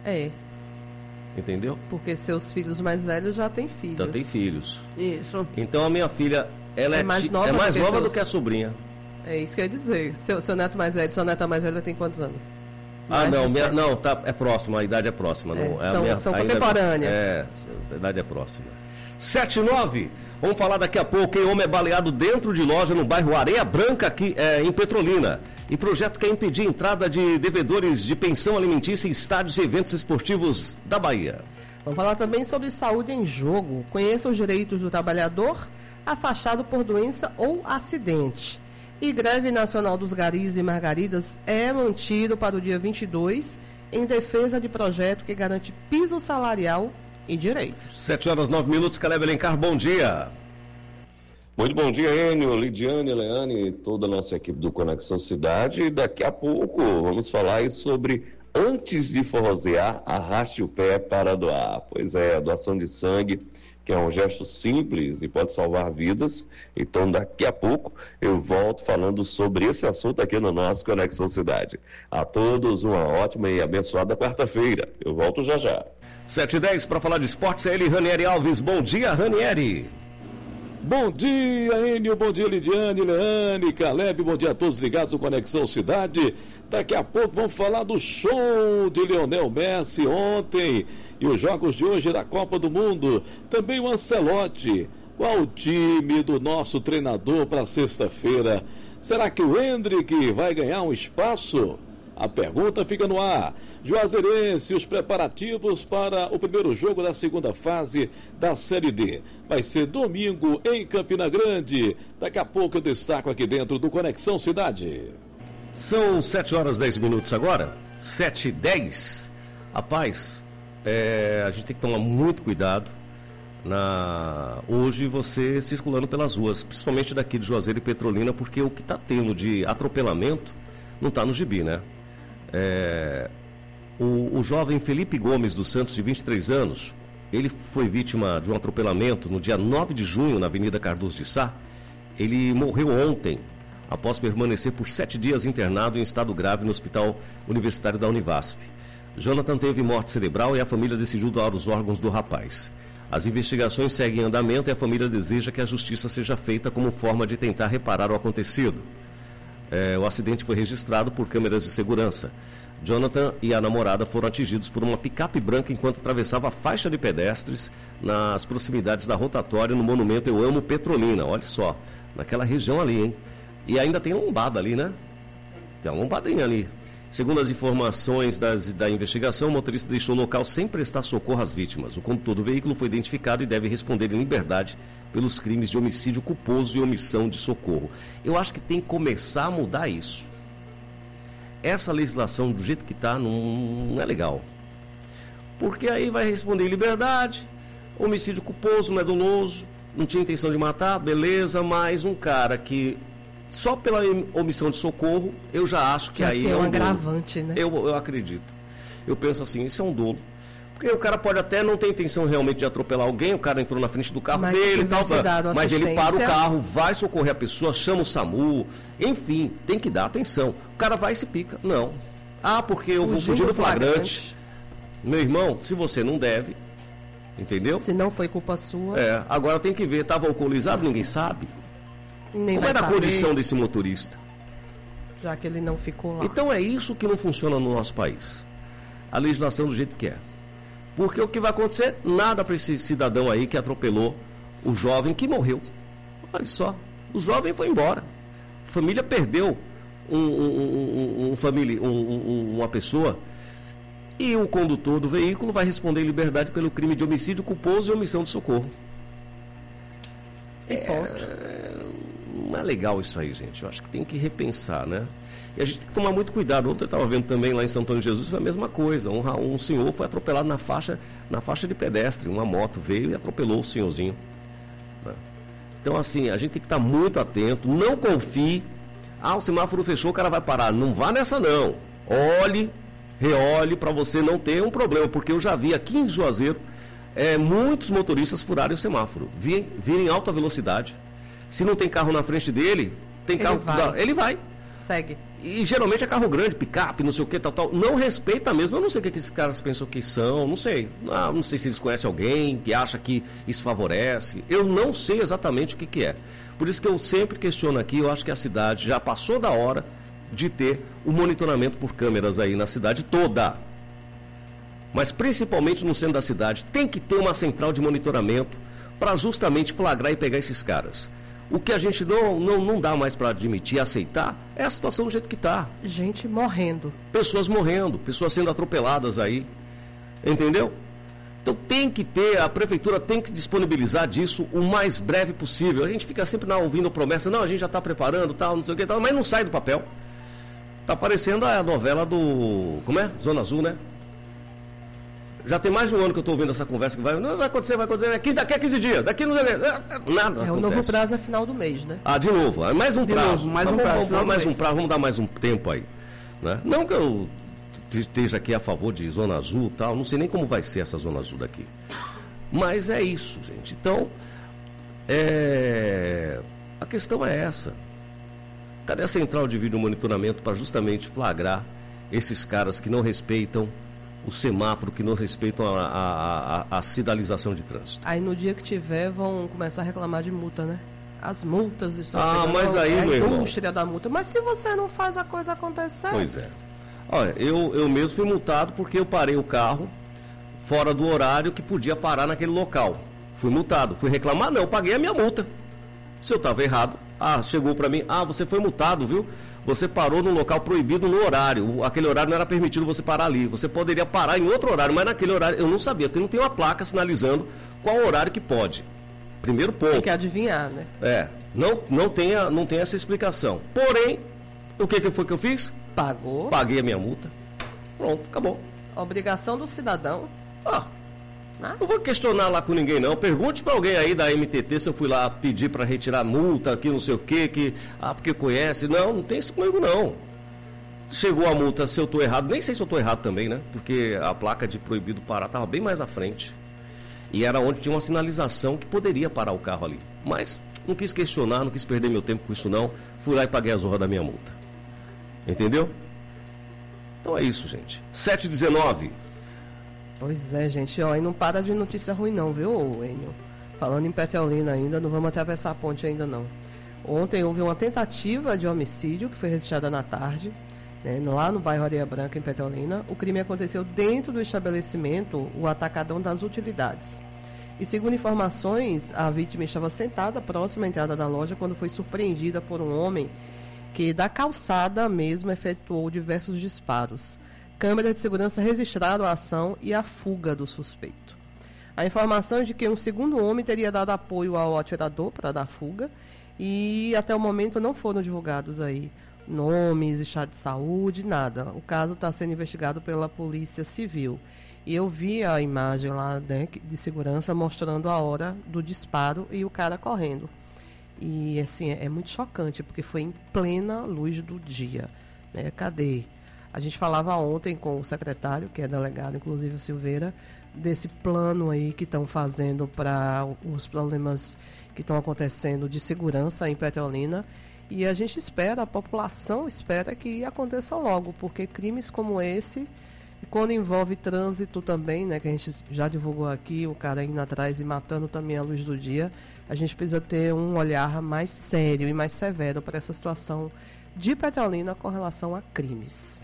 É. Entendeu? Porque seus filhos mais velhos já têm filhos. Já tem filhos. Isso. Então a minha filha, ela é mais nova do que a sobrinha. É isso que eu ia dizer. Seu neto mais velho, sua neta mais velha tem quantos anos? É próxima, a idade é próxima. São contemporâneas. A idade é próxima. 7:09. Vamos falar daqui a pouco. Homem é baleado dentro de loja no bairro Areia Branca, aqui em Petrolina. E projeto quer impedir a entrada de devedores de pensão alimentícia em estádios e eventos esportivos da Bahia. Vamos falar também sobre saúde em jogo. Conheça os direitos do trabalhador afastado por doença ou acidente. E greve nacional dos garis e margaridas é mantido para o dia 22 em defesa de projeto que garante piso salarial e direitos. 7:09, Caleb Alencar, bom dia. Muito bom dia, Enio, Lidiane, Leane e toda a nossa equipe do Conexão Cidade. E daqui a pouco vamos falar sobre antes de forrosear, arraste o pé para doar. Pois é, a doação de sangue, que é um gesto simples e pode salvar vidas. Então, daqui a pouco eu volto falando sobre esse assunto aqui no nosso Conexão Cidade. A todos uma ótima e abençoada quarta-feira. Eu volto já já. 7:10 para falar de esportes, é ele, Ranieri Alves. Bom dia, Ranieri. Bom dia, Enio, bom dia, Lidiane, Leane, Caleb, bom dia a todos ligados no Conexão Cidade. Daqui a pouco vamos falar do show de Lionel Messi ontem e os jogos de hoje da Copa do Mundo. Também o Ancelotti. Qual o time do nosso treinador para sexta-feira? Será que o Hendrick vai ganhar um espaço? A pergunta fica no ar. Juazeirense, os preparativos para o primeiro jogo da segunda fase da Série D. Vai ser domingo em Campina Grande. Daqui a pouco eu destaco aqui dentro do Conexão Cidade. São 7:10 agora. 7:10. Rapaz, a gente tem que tomar muito cuidado hoje você circulando pelas ruas, principalmente daqui de Juazeiro e Petrolina, porque o que está tendo de atropelamento não está no gibi, né? O jovem Felipe Gomes dos Santos, de 23 anos, ele foi vítima de um atropelamento no dia 9 de junho, na Avenida Cardoso de Sá. Ele morreu ontem, após permanecer por 7 dias internado em estado grave no Hospital Universitário da Univasf. Jonathan teve morte cerebral e a família decidiu doar os órgãos do rapaz. As investigações seguem em andamento e a família deseja que a justiça seja feita como forma de tentar reparar o acontecido. O acidente foi registrado por câmeras de segurança. Jonathan e a namorada foram atingidos por uma picape branca enquanto atravessava a faixa de pedestres nas proximidades da rotatória no monumento Eu Amo Petrolina. Olha só, naquela região ali, hein? E ainda tem uma lombada ali, né? Tem uma lombadinha ali. Segundo as informações da investigação, o motorista deixou o local sem prestar socorro às vítimas. O condutor do veículo foi identificado e deve responder em liberdade pelos crimes de homicídio culposo e omissão de socorro. Eu acho que tem que começar a mudar isso. Essa legislação, do jeito que está, não é legal. Porque aí vai responder em liberdade, homicídio culposo, não é doloso, não tinha intenção de matar, beleza, mas um cara que só pela omissão de socorro, eu já acho que aí é um agravante, né? Eu acredito. Eu penso assim, isso é um dolo. Porque o cara pode até não ter intenção realmente de atropelar alguém, o cara entrou na frente do carro dele e tal, mas ele para o carro, vai socorrer a pessoa, chama o SAMU, enfim, tem que dar atenção. O cara vai e se pica. Não. Porque eu vou fugir do flagrante. Meu irmão, se você não deve, entendeu? Se não foi culpa sua. Agora tem que ver, estava alcoolizado, ninguém sabe. Como era a condição desse motorista? Já que ele não ficou lá. Então é isso que não funciona no nosso país. A legislação do jeito que é. Porque o que vai acontecer? Nada para esse cidadão aí que atropelou o jovem que morreu. Olha só, o jovem foi embora. A família perdeu uma pessoa e o condutor do veículo vai responder em liberdade pelo crime de homicídio culposo e omissão de socorro. Não é legal isso aí, gente. Eu acho que tem que repensar, né? E a gente tem que tomar muito cuidado. Ontem eu estava vendo também lá em São Antônio de Jesus, foi a mesma coisa. Um senhor foi atropelado na faixa de pedestre. Uma moto veio e atropelou o senhorzinho. Né? Então, assim, a gente tem que estar muito atento. Não confie. O semáforo fechou, o cara vai parar. Não vá nessa, não. Reolhe para você não ter um problema. Porque eu já vi aqui em Juazeiro muitos motoristas furarem o semáforo. Virem em alta velocidade. Se não tem carro na frente dele, tem carro. Ele vai. Segue. E geralmente é carro grande, picape, não sei o que, tal. Não respeita mesmo. Eu não sei o que esses caras pensam que são, não sei. Não sei se eles conhecem alguém que acha que isso favorece. Eu não sei exatamente o que é. Por isso que eu sempre questiono aqui, eu acho que a cidade já passou da hora de ter o monitoramento por câmeras aí na cidade toda. Mas principalmente no centro da cidade, tem que ter uma central de monitoramento para justamente flagrar e pegar esses caras. O que a gente não dá mais para admitir, aceitar, é a situação do jeito que está. Gente morrendo. Pessoas morrendo, pessoas sendo atropeladas aí. Entendeu? Então tem que ter, a prefeitura tem que disponibilizar disso o mais breve possível. A gente fica sempre ouvindo promessa, não, a gente já está preparando, tal, não sei o que, tal, mas não sai do papel. Está parecendo a novela do... Como é? Zona Azul, né? Já tem mais de um ano que eu estou ouvindo essa conversa que vai acontecer, daqui a 15 dias, daqui não... Nada. O novo prazo é final do mês, né? De novo, mais um prazo. Vamos dar mais um tempo aí. Né? Não que eu esteja aqui a favor de Zona Azul e tal, não sei nem como vai ser essa Zona Azul daqui. Mas é isso, gente. Então, a questão é essa. Cadê a central de vídeo monitoramento para justamente flagrar esses caras que não respeitam o semáforo, que não respeitam a sinalização de trânsito? Aí no dia que tiver, vão começar a reclamar de multa, né? As multas estão chegando, mas aí, meu irmão, a indústria da multa. Mas se você não faz a coisa acontecer... Pois é. Olha, eu mesmo fui multado porque eu parei o carro fora do horário que podia parar naquele local. Fui multado. Fui reclamar? Não, eu paguei a minha multa. Se eu estava errado, chegou para mim, você foi multado, viu? Você parou num local proibido no horário. Aquele horário não era permitido você parar ali. Você poderia parar em outro horário, mas naquele horário eu não sabia, porque não tem uma placa sinalizando qual horário que pode. Primeiro ponto. Tem que adivinhar, né? Não tem essa explicação. Porém, o que foi que eu fiz? Pagou. Paguei a minha multa. Pronto, acabou. Obrigação do cidadão. Não vou questionar lá com ninguém, não. Pergunte para alguém aí da MTT se eu fui lá pedir para retirar multa, que não sei o quê, porque conhece. Não tem isso comigo, não. Chegou a multa, se eu estou errado, nem sei se eu estou errado também, né? Porque a placa de proibido parar estava bem mais à frente. E era onde tinha uma sinalização que poderia parar o carro ali. Mas não quis questionar, não quis perder meu tempo com isso, não. Fui lá e paguei a zorra da minha multa. Entendeu? Então é isso, gente. 7h19. Pois é, gente, e não para de notícia ruim não, viu, Enio? Falando em Petrolina ainda, não vamos atravessar a ponte ainda não. Ontem houve uma tentativa de homicídio que foi registrada na tarde, né, lá no bairro Areia Branca, em Petrolina. O crime aconteceu dentro do estabelecimento, o Atacadão das Utilidades. E segundo informações, a vítima estava sentada próxima à entrada da loja quando foi surpreendida por um homem que da calçada mesmo efetuou diversos disparos. Câmeras de segurança registraram a ação e a fuga do suspeito. A informação é de que um segundo homem teria dado apoio ao atirador para dar fuga e até o momento não foram divulgados aí nomes, estado de saúde, nada. O caso está sendo investigado pela Polícia Civil. E eu vi a imagem lá, né, de segurança mostrando a hora do disparo e o cara correndo. E assim, é muito chocante, porque foi em plena luz do dia, né? Cadê? A gente falava ontem com o secretário, que é delegado, inclusive o Silveira, desse plano aí que estão fazendo para os problemas que estão acontecendo de segurança em Petrolina. E a gente espera, a população espera que aconteça logo, porque crimes como esse, quando envolve trânsito também, né, que a gente já divulgou aqui, o cara indo atrás e matando também a luz do dia, a gente precisa ter um olhar mais sério e mais severo para essa situação de Petrolina com relação a crimes.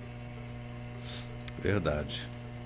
Verdade.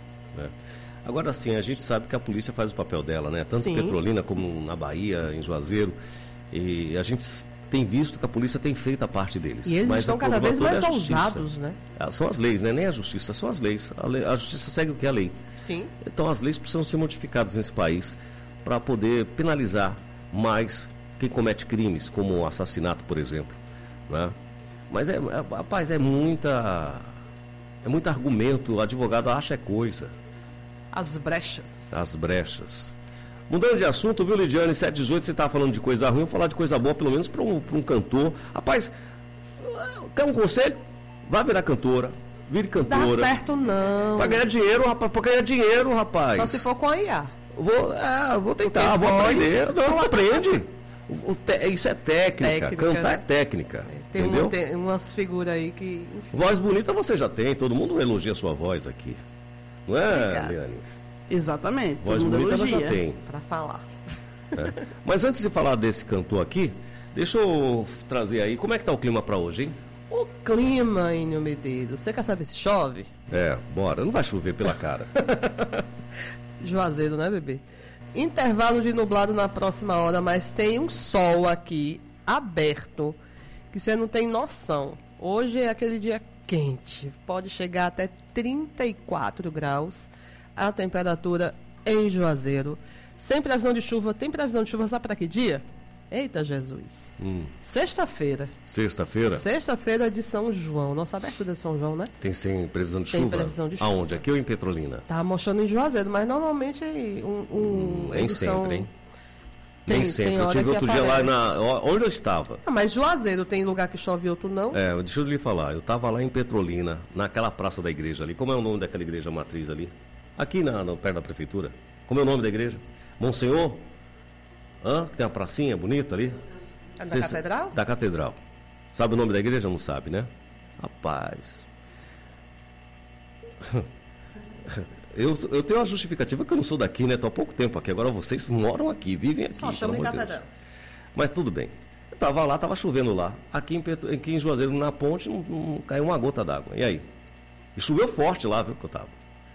Agora sim, a gente sabe que a polícia faz o papel dela, né? Tanto em Petrolina como na Bahia, em Juazeiro. E a gente tem visto que a polícia tem feito a parte deles. E eles estão cada vez mais ousados, né? São as leis, né? Nem a justiça, são as leis. A justiça segue o que é a lei. Sim. Então as leis precisam ser modificadas nesse país para poder penalizar mais quem comete crimes, como o assassinato, por exemplo. Né? Mas, rapaz, é muito argumento, o advogado acha coisa. As brechas. Mudando de assunto, viu, Lidiane? 718, você estava falando de coisa ruim, vou falar de coisa boa, pelo menos para um cantor. Rapaz, quer um conselho? Vá virar cantora. Vire cantora. Dá certo não. Para ganhar dinheiro, rapaz. Só se for com a IA. Vou tentar, vou aprender. Não, aprende. Isso é técnica. Cantar é técnica. Tem umas figuras aí que... Enfim. Voz bonita você já tem, todo mundo elogia a sua voz aqui. Não é, Leane? Exatamente. Voz bonita ela já tem. Para falar. É. Mas antes de falar desse cantor aqui, deixa eu trazer aí, como é que tá o clima para hoje, hein? O clima, Enio Medeiros. Você quer saber se chove? Bora. Não vai chover pela cara. Juazeiro, né, bebê? Intervalo de nublado na próxima hora, mas tem um sol aqui aberto que você não tem noção. Hoje é aquele dia quente. Pode chegar até 34 graus a temperatura em Juazeiro. Sem previsão de chuva. Tem previsão de chuva, sabe para que dia? Eita, Jesus. Sexta-feira. Sexta-feira? Sexta-feira de São João. Nossa abertura de São João, né? Tem sem previsão de Tem chuva? previsão de chuva. Aonde? Aqui ou em Petrolina? Tá mostrando em Juazeiro, mas normalmente Nem sempre, hein? Tem, Nem sempre. tem Eu hora tive que outro dia aparece. lá onde eu estava. Mas Juazeiro tem lugar que chove e outro não? Deixa eu lhe falar. Eu estava lá em Petrolina, naquela praça da igreja ali. Como é o nome daquela igreja matriz ali? Aqui perto da prefeitura. Como é o nome da igreja? Monsenhor? Tem uma pracinha bonita ali? É da Catedral? Da Catedral. Sabe o nome da igreja? Não sabe, né? Rapaz. Eu tenho uma justificativa que eu não sou daqui, né? Estou há pouco tempo aqui. Agora vocês moram aqui, vivem aqui. Só chama de Catedral. Mas tudo bem. Eu estava lá, estava chovendo lá. Aqui em Juazeiro, na ponte, não caiu uma gota d'água. E aí? E choveu forte lá, viu, que eu estava.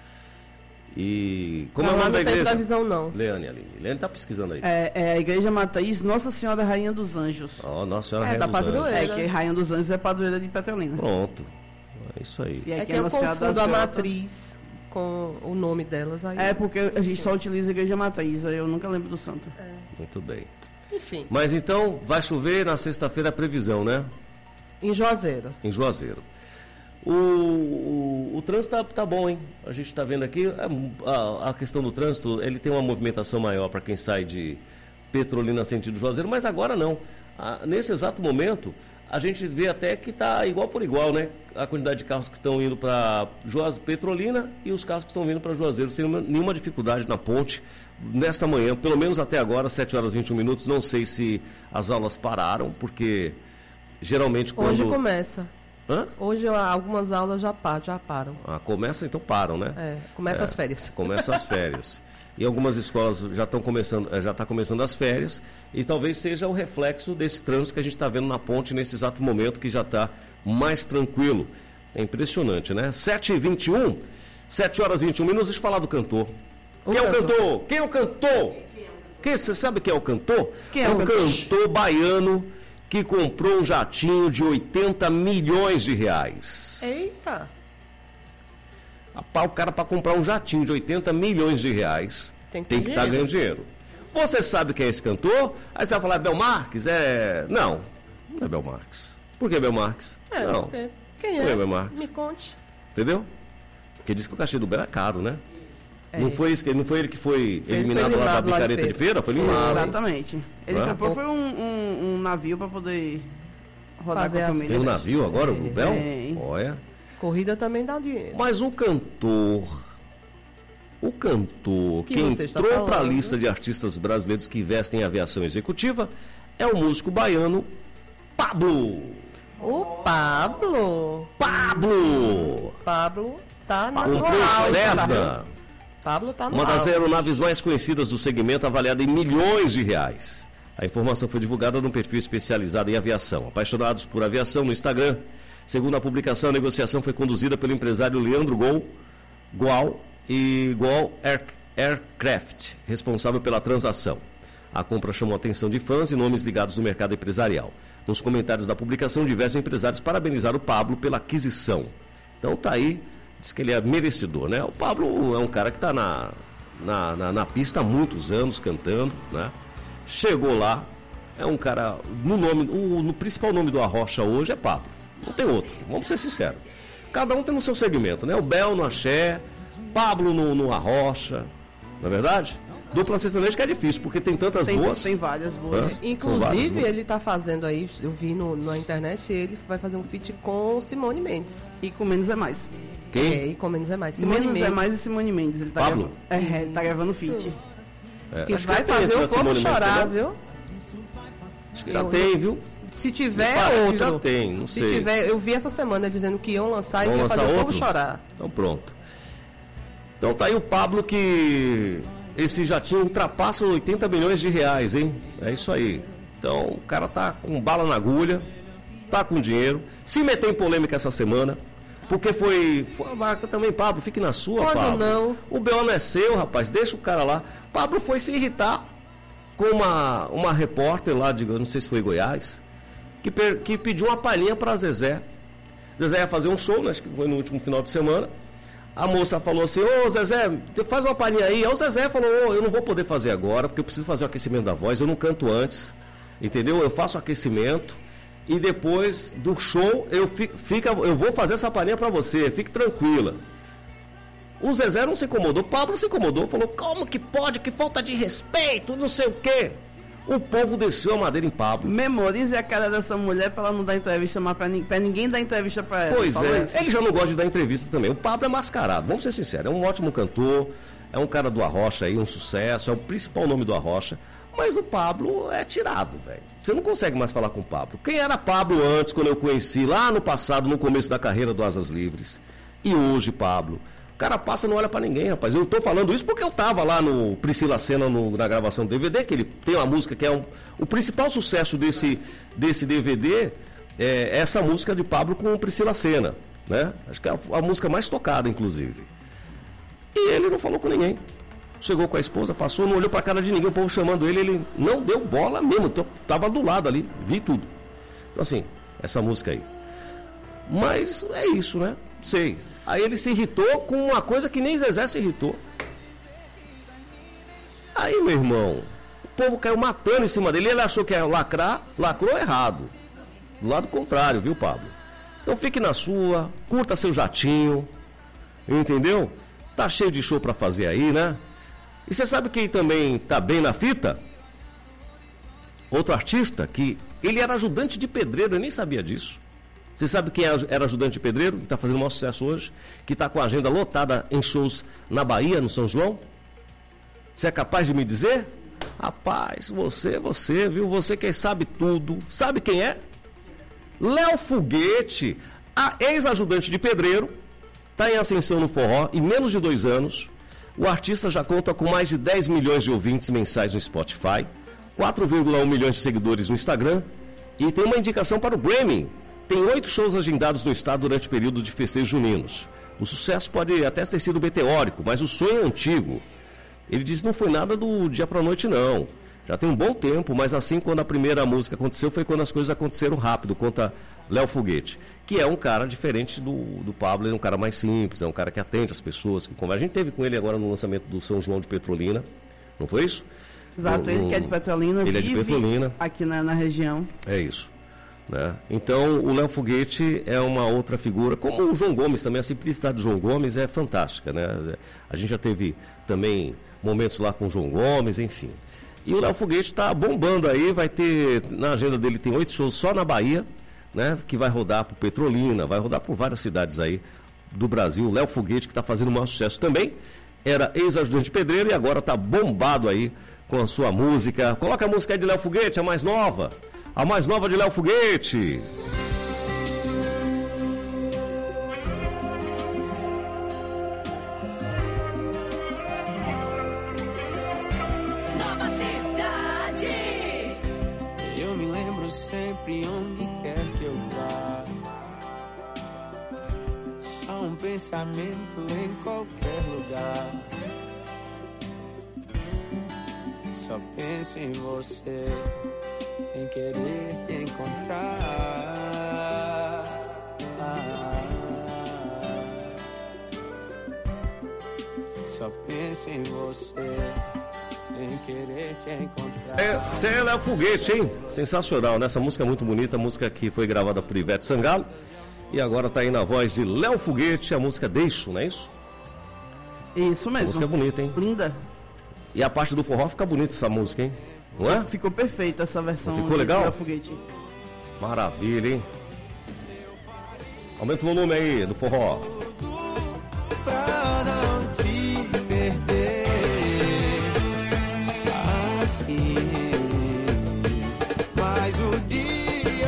E como é o nome da igreja? Não tem previsão, não. Leane está pesquisando aí. É a Igreja Matriz Nossa Senhora Rainha dos Anjos. Nossa Senhora Rainha da dos padroeira. Anjos. Que Rainha dos Anjos é padroeira de Petrolina. Pronto. É isso aí. E É aqui que eu Nossa Senhora confundo das a Grotas. matriz com o nome delas aí. Porque a gente só utiliza a Igreja Matriz, aí eu nunca lembro do santo. Muito bem. Enfim, Mas então, vai chover na sexta-feira a previsão, né? em Juazeiro. Em Juazeiro. O trânsito tá bom, hein? A gente está vendo aqui, a questão do trânsito, ele tem uma movimentação maior para quem sai de Petrolina sentido Juazeiro, mas agora não. Nesse exato momento, a gente vê até que está igual por igual, né? A quantidade de carros que estão indo para Petrolina e os carros que estão vindo para Juazeiro, sem nenhuma dificuldade na ponte. Nesta manhã, pelo menos até agora, 7 horas e 21 minutos, não sei se as aulas pararam, porque geralmente quando... Hoje começa. Hã? Hoje algumas aulas já param. Começa, então param, né? Começam as férias. Começam as férias. E algumas escolas já está começando as férias, e talvez seja o reflexo desse trânsito que a gente está vendo na ponte nesse exato momento, que já está mais tranquilo. É impressionante, né? 7h21, 7 horas e 21 minutos, deixa eu falar do cantor. Quem é o cantor? Quem é o cantor? Você sabe quem é o cantor? Quem é o cantor baiano que comprou um jatinho de 80 milhões de reais. Eita! O cara, para comprar um jatinho de 80 milhões de reais, tem que estar ganhando dinheiro. Você sabe quem é esse cantor? Aí você vai falar, Bel Marques? Não é Bel Marques. Por que Bel Marques? Não. Porque... Quem Por que é? Bel Marques? Me conte. Entendeu? Porque diz que o cachê do Bel é caro, né? Não foi ele que foi eliminado lá da picareta de feira? Foi eliminado. Exatamente. Ele comprou foi um navio para poder rodar Fazer com a as- família. Tem um navio agora, o Bel? Tem. Olha. Corrida também dá dinheiro. Mas o cantor Que que você está entrou para a falando? lista de artistas brasileiros que investem em aviação executiva é o músico baiano Pablo. O Pablo. Pablo tá na Comprou o Cessna, Pablo tá no uma das auge. aeronaves mais conhecidas do segmento, avaliada em milhões de reais. A informação foi divulgada num perfil especializado em aviação. Apaixonados por aviação no Instagram. Segundo a publicação, a negociação foi conduzida pelo empresário Leandro Goal e Goal Aircraft, responsável pela transação. A compra chamou a atenção de fãs e nomes ligados no mercado empresarial. Nos comentários da publicação, diversos empresários parabenizaram o Pablo pela aquisição. Então tá aí, diz que ele é merecedor, né? O Pablo é um cara que está na pista há muitos anos cantando, né? Chegou lá, é um cara, no principal nome do Arrocha hoje é Pablo. Não tem outro, vamos ser sinceros. Cada um tem no seu segmento, né? O Bel no axé, Pablo no Arrocha, não é verdade? Dupla sertaneja que é difícil, porque tem tantas boas. Tem várias boas. Hã? São várias Inclusive, boas. ele tá fazendo aí, eu vi na internet, ele vai fazer um feat com Simone Mendes. E com Menos é Mais. Quem? E com Menos é Mais. Simone Menos Mendes. é Mais e Simone Mendes. Ele tá Pablo? ele tá gravando Isso. feat. Diz que acho vai que tem fazer essa o povo Simone Mendes, chorar, entendeu? viu? Acho que já tem, viu? Se tiver Parece outro. que já tem, não sei. Se tiver, eu vi essa semana dizendo que iam lançar e ia fazer o povo chorar. Então pronto. Então tá aí o Pablo, que esse jatinho ultrapassa 80 milhões de reais, hein? É isso aí. Então o cara tá com bala na agulha, tá com dinheiro, se meter em polêmica essa semana, porque foi também, Pablo, fique na sua, Pode Pablo. não. O B.O. não é seu, rapaz, deixa o cara lá. Pablo foi se irritar com uma repórter lá, eu não sei se foi em Goiás, que pediu uma palhinha pra Zezé. Zezé ia fazer um show, né, acho que foi no último final de semana. A moça falou assim, ô Zezé, faz uma palhinha aí. Aí o Zezé falou, eu não vou poder fazer agora, porque eu preciso fazer o aquecimento da voz, eu não canto antes, entendeu? Eu faço o aquecimento e depois do show eu vou fazer essa palhinha pra você, fique tranquila. O Zezé não se incomodou, o Pablo se incomodou, falou, como que pode, que falta de respeito, não sei o quê. O povo desceu a madeira em Pablo. Memorize a cara dessa mulher pra ela não dar entrevista mais pra ninguém dar entrevista pra ela. Pois é, isso. ele já não gosta de dar entrevista também. O Pablo é mascarado, vamos ser sinceros, é um ótimo cantor, é um cara do Arrocha aí, um sucesso, é o principal nome do Arrocha. Mas o Pablo é tirado, velho. Você não consegue mais falar com o Pablo. Quem era Pablo antes, quando eu conheci, lá no passado, no começo da carreira do Asas Livres? E hoje, Pablo? O cara passa e não olha pra ninguém, rapaz. Eu tô falando isso porque eu tava lá no Priscila Senna, na gravação do DVD, que ele tem uma música que é o principal sucesso desse DVD, é essa música de Pablo com Priscila Senna, né? Acho que é a música mais tocada, inclusive. E ele não falou com ninguém. Chegou com a esposa, passou, não olhou pra cara de ninguém, o povo chamando ele não deu bola mesmo, tava do lado ali, vi tudo. Então assim, essa música aí. Mas é isso, né? Sei. Aí ele se irritou com uma coisa que nem Zezé se irritou. Aí, meu irmão, o povo caiu matando em cima dele, ele achou que ia lacrar, lacrou errado. Do lado contrário, viu, Pablo? Então fique na sua, curta seu jatinho, entendeu? Tá cheio de show pra fazer aí, né? E você sabe quem também tá bem na fita? Outro artista que ele era ajudante de pedreiro, eu nem sabia disso. Você sabe quem era ajudante de pedreiro, que está fazendo o maior sucesso hoje, que está com a agenda lotada em shows na Bahia, no São João? Você é capaz de me dizer? Rapaz, você, viu? Você que sabe tudo. Sabe quem é? Léo Foguete, a ex-ajudante de pedreiro, está em ascensão no forró, em menos de 2 anos. O artista já conta com mais de 10 milhões de ouvintes mensais no Spotify, 4,1 milhões de seguidores no Instagram e tem uma indicação para o Grammy. Tem 8 shows agendados no estado durante o período de festejos juninos. O sucesso pode até ter sido meteórico, mas o sonho é antigo. Ele diz que não foi nada do dia para a noite, não. Já tem um bom tempo, mas assim, quando a primeira música aconteceu, foi quando as coisas aconteceram rápido, conta Léo Foguete, que é um cara diferente do Pablo, ele é um cara mais simples, é um cara que atende as pessoas, que conversa. A gente teve com ele agora no lançamento do São João de Petrolina, não foi isso? Exato, ele que é de Petrolina, ele vive é de Petrolina. Aqui na região. É isso. Né? Então o Léo Foguete é uma outra figura, como o João Gomes também, a simplicidade do João Gomes é fantástica, né? A gente já teve também momentos lá com o João Gomes, enfim. E o Léo Foguete está bombando aí, vai ter, na agenda dele tem 8 shows só na Bahia, né? Que vai rodar por Petrolina, vai rodar por várias cidades aí do Brasil. O Léo Foguete, que está fazendo o maior sucesso também, era ex-ajudante de pedreiro e agora está bombado aí com a sua música. Coloca a música aí de Léo Foguete, a mais nova. A mais nova de Léo Foguete. Nova Cidade. Eu me lembro sempre onde quer que eu vá. Só um pensamento em qualquer lugar. Só penso em você, em querer te encontrar. Só penso em você, em querer te encontrar. Você é Léo Foguete, hein? Sensacional, né? Essa música é muito bonita, a música que foi gravada por Ivete Sangalo e agora tá aí na voz de Léo Foguete, a música Deixo, não é isso? Isso mesmo. A música é bonita, hein? Linda. E a parte do forró fica bonita essa música, hein? Não é? Ficou perfeita essa versão. Ficou legal? Do Foguete. Maravilha, hein? Aumenta o volume aí do forró. Pra não te perder assim. Mas o dia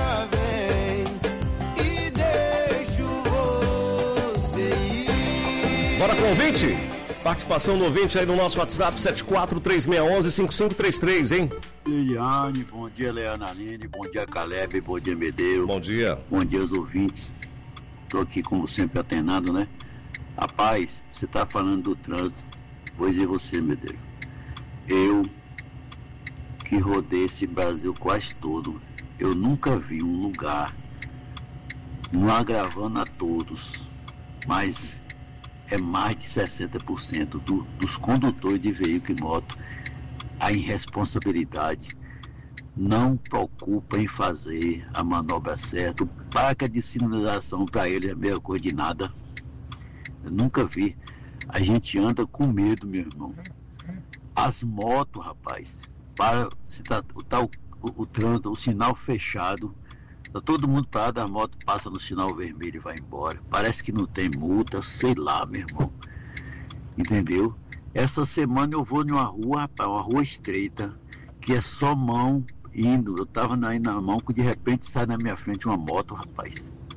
ouvinte? Participação do ouvinte aí no nosso WhatsApp, 743615533, hein? Liliane, bom dia, Leana Aline, bom dia, Caleb, bom dia, Medeiros. Bom dia. Bom dia aos ouvintes. Estou aqui, como sempre, atenado, né? Rapaz, você está falando do trânsito, pois é você, Medeiros. Eu, que rodei esse Brasil quase todo, eu nunca vi um lugar, não agravando a todos, mas é mais de 60% dos condutores de veículo e moto, a irresponsabilidade, não preocupa em fazer a manobra certa. Placa de sinalização para ele é a mesma coisa de nada. Eu nunca vi. A gente anda com medo, meu irmão. As motos, rapaz, se tá o trânsito, o sinal fechado, tá todo mundo parado, a moto passa no sinal vermelho e vai embora. Parece que não tem multa, sei lá, meu irmão. Entendeu? Essa semana eu vou numa rua, rapaz, uma rua estreita, que é só mão indo. Eu tava indo na mão, que de repente sai na minha frente uma moto, rapaz.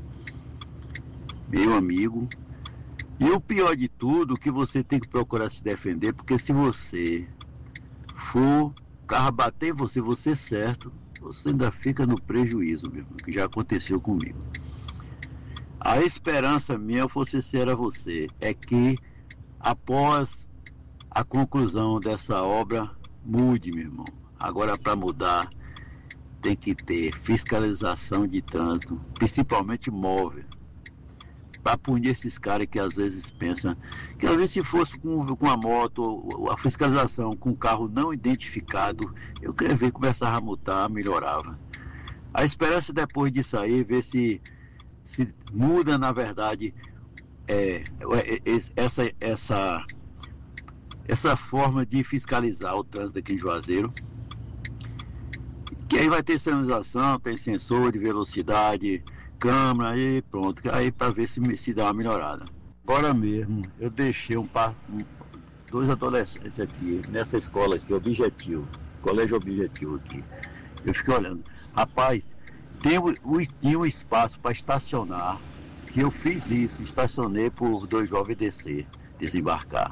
Meu amigo. E o pior de tudo, que você tem que procurar se defender, porque se você for, o carro bater em você, você certo, você ainda fica no prejuízo, meu irmão, que já aconteceu comigo. A esperança minha, eu vou ser sincero a você, é que após a conclusão dessa obra, mude, meu irmão. Agora, para mudar, tem que ter fiscalização de trânsito, principalmente móvel, para punir esses caras que às vezes pensam que às vezes se fosse com a moto, a fiscalização com um carro não identificado, eu queria ver, começava a multar, melhorava. A esperança depois disso aí, ver se muda na verdade essa forma de fiscalizar o trânsito aqui em Juazeiro, que aí vai ter sinalização, tem sensor de velocidade, câmera, aí pronto, aí para ver se dá uma melhorada. Agora mesmo, eu deixei dois adolescentes aqui, nessa escola aqui, Objetivo, Colégio Objetivo aqui. Eu fiquei olhando, rapaz, tinha um espaço para estacionar, que eu fiz isso, estacionei por 2 jovens desembarcar.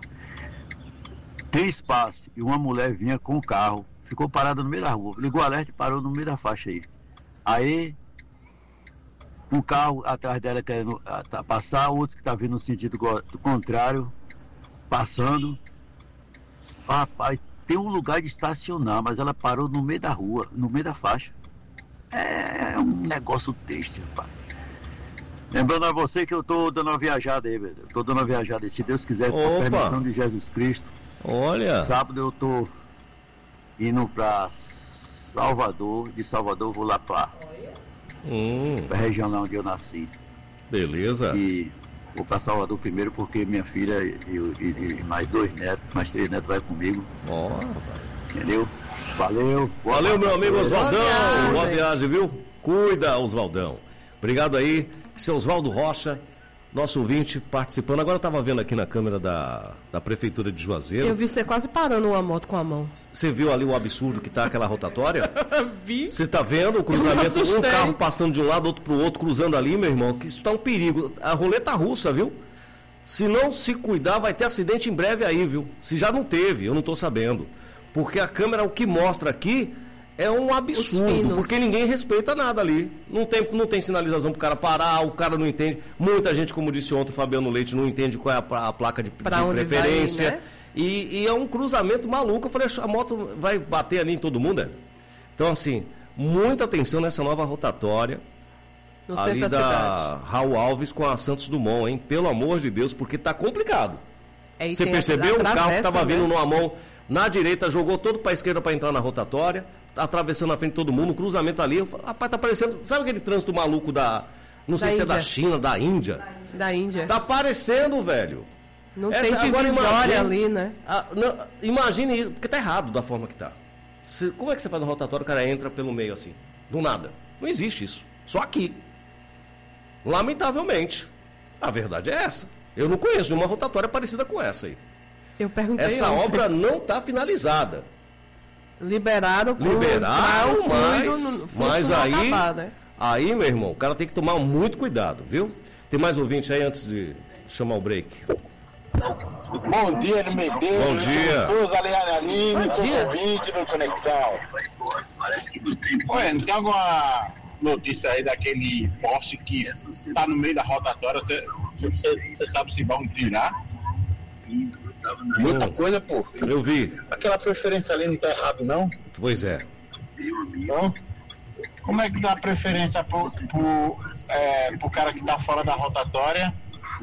Tem espaço, e uma mulher vinha com o carro, ficou parada no meio da rua, ligou o alerta e parou no meio da faixa aí. Aí, um carro atrás dela querendo passar, outros que estão vindo no sentido contrário, passando. Rapaz, tem um lugar de estacionar, mas ela parou no meio da rua, no meio da faixa. É um negócio triste, rapaz. Lembrando a você que eu estou dando uma viajada aí, velho. Estou dando uma viajada aí, se Deus quiser, com a permissão de Jesus Cristo. Olha! Sábado eu estou indo para Salvador, de Salvador eu vou lá para a região lá onde eu nasci. Beleza. E vou para Salvador primeiro porque minha filha e mais 2 netos, mais 3 netos vai comigo. Entendeu? Valeu. Valeu, meu amigo Oswaldão. Boa viagem, viu? Cuida, Oswaldão. Obrigado aí, seu Oswaldo Rocha, nosso ouvinte participando. Agora eu estava vendo aqui na câmera da Prefeitura de Juazeiro. Eu vi você quase parando uma moto com a mão. Você viu ali o absurdo que tá aquela rotatória? Vi. Você tá vendo o cruzamento, um carro passando de um lado, outro pro outro, cruzando ali, meu irmão, que isso tá um perigo. A roleta russa, viu? Se não se cuidar, vai ter acidente em breve aí, viu? Se já não teve, eu não tô sabendo. Porque a câmera, o que mostra aqui, é um absurdo, porque ninguém respeita nada ali. Não tem sinalização pro cara parar, o cara não entende. Muita gente, como disse ontem o Fabiano Leite, não entende qual é a placa de preferência. Vai, né? E é um cruzamento maluco. Eu falei, a moto vai bater ali em todo mundo, Então, assim, muita atenção nessa nova rotatória. No ali da Raul Alves com a Santos Dumont, hein? Pelo amor de Deus, porque tá complicado. Você percebeu? O carro que tava vindo numa mão na direita, jogou todo para a esquerda para entrar na rotatória, atravessando a frente de todo mundo, o cruzamento ali, rapaz, tá parecendo, sabe aquele trânsito maluco não sei se é da China, da Índia? Da Índia. Tá parecendo, velho. Não tem divisória ali, né? Imagine isso, porque tá errado da forma que tá. Como é que você faz no rotatório, o cara entra pelo meio assim? Do nada. Não existe isso. Só aqui. Lamentavelmente. A verdade é essa. Eu não conheço nenhuma rotatória parecida com essa aí. Eu perguntei essa ontem. Obra não está finalizada. Liberaram, mas aí, né? Aí, meu irmão, o cara tem que tomar muito cuidado, viu? Tem mais ouvinte aí antes de chamar o break? Bom dia, no Medeiros. Bom dia. Souza, Aline, todo ouvinte do Conexão. Ué, não tem alguma notícia aí daquele poste que tá no meio da rotatória? Você sabe se vão tirar? Muita coisa, pô. Eu vi. Aquela preferência ali não tá errado, não? Pois é. Não? Como é que dá preferência pro cara que tá fora da rotatória?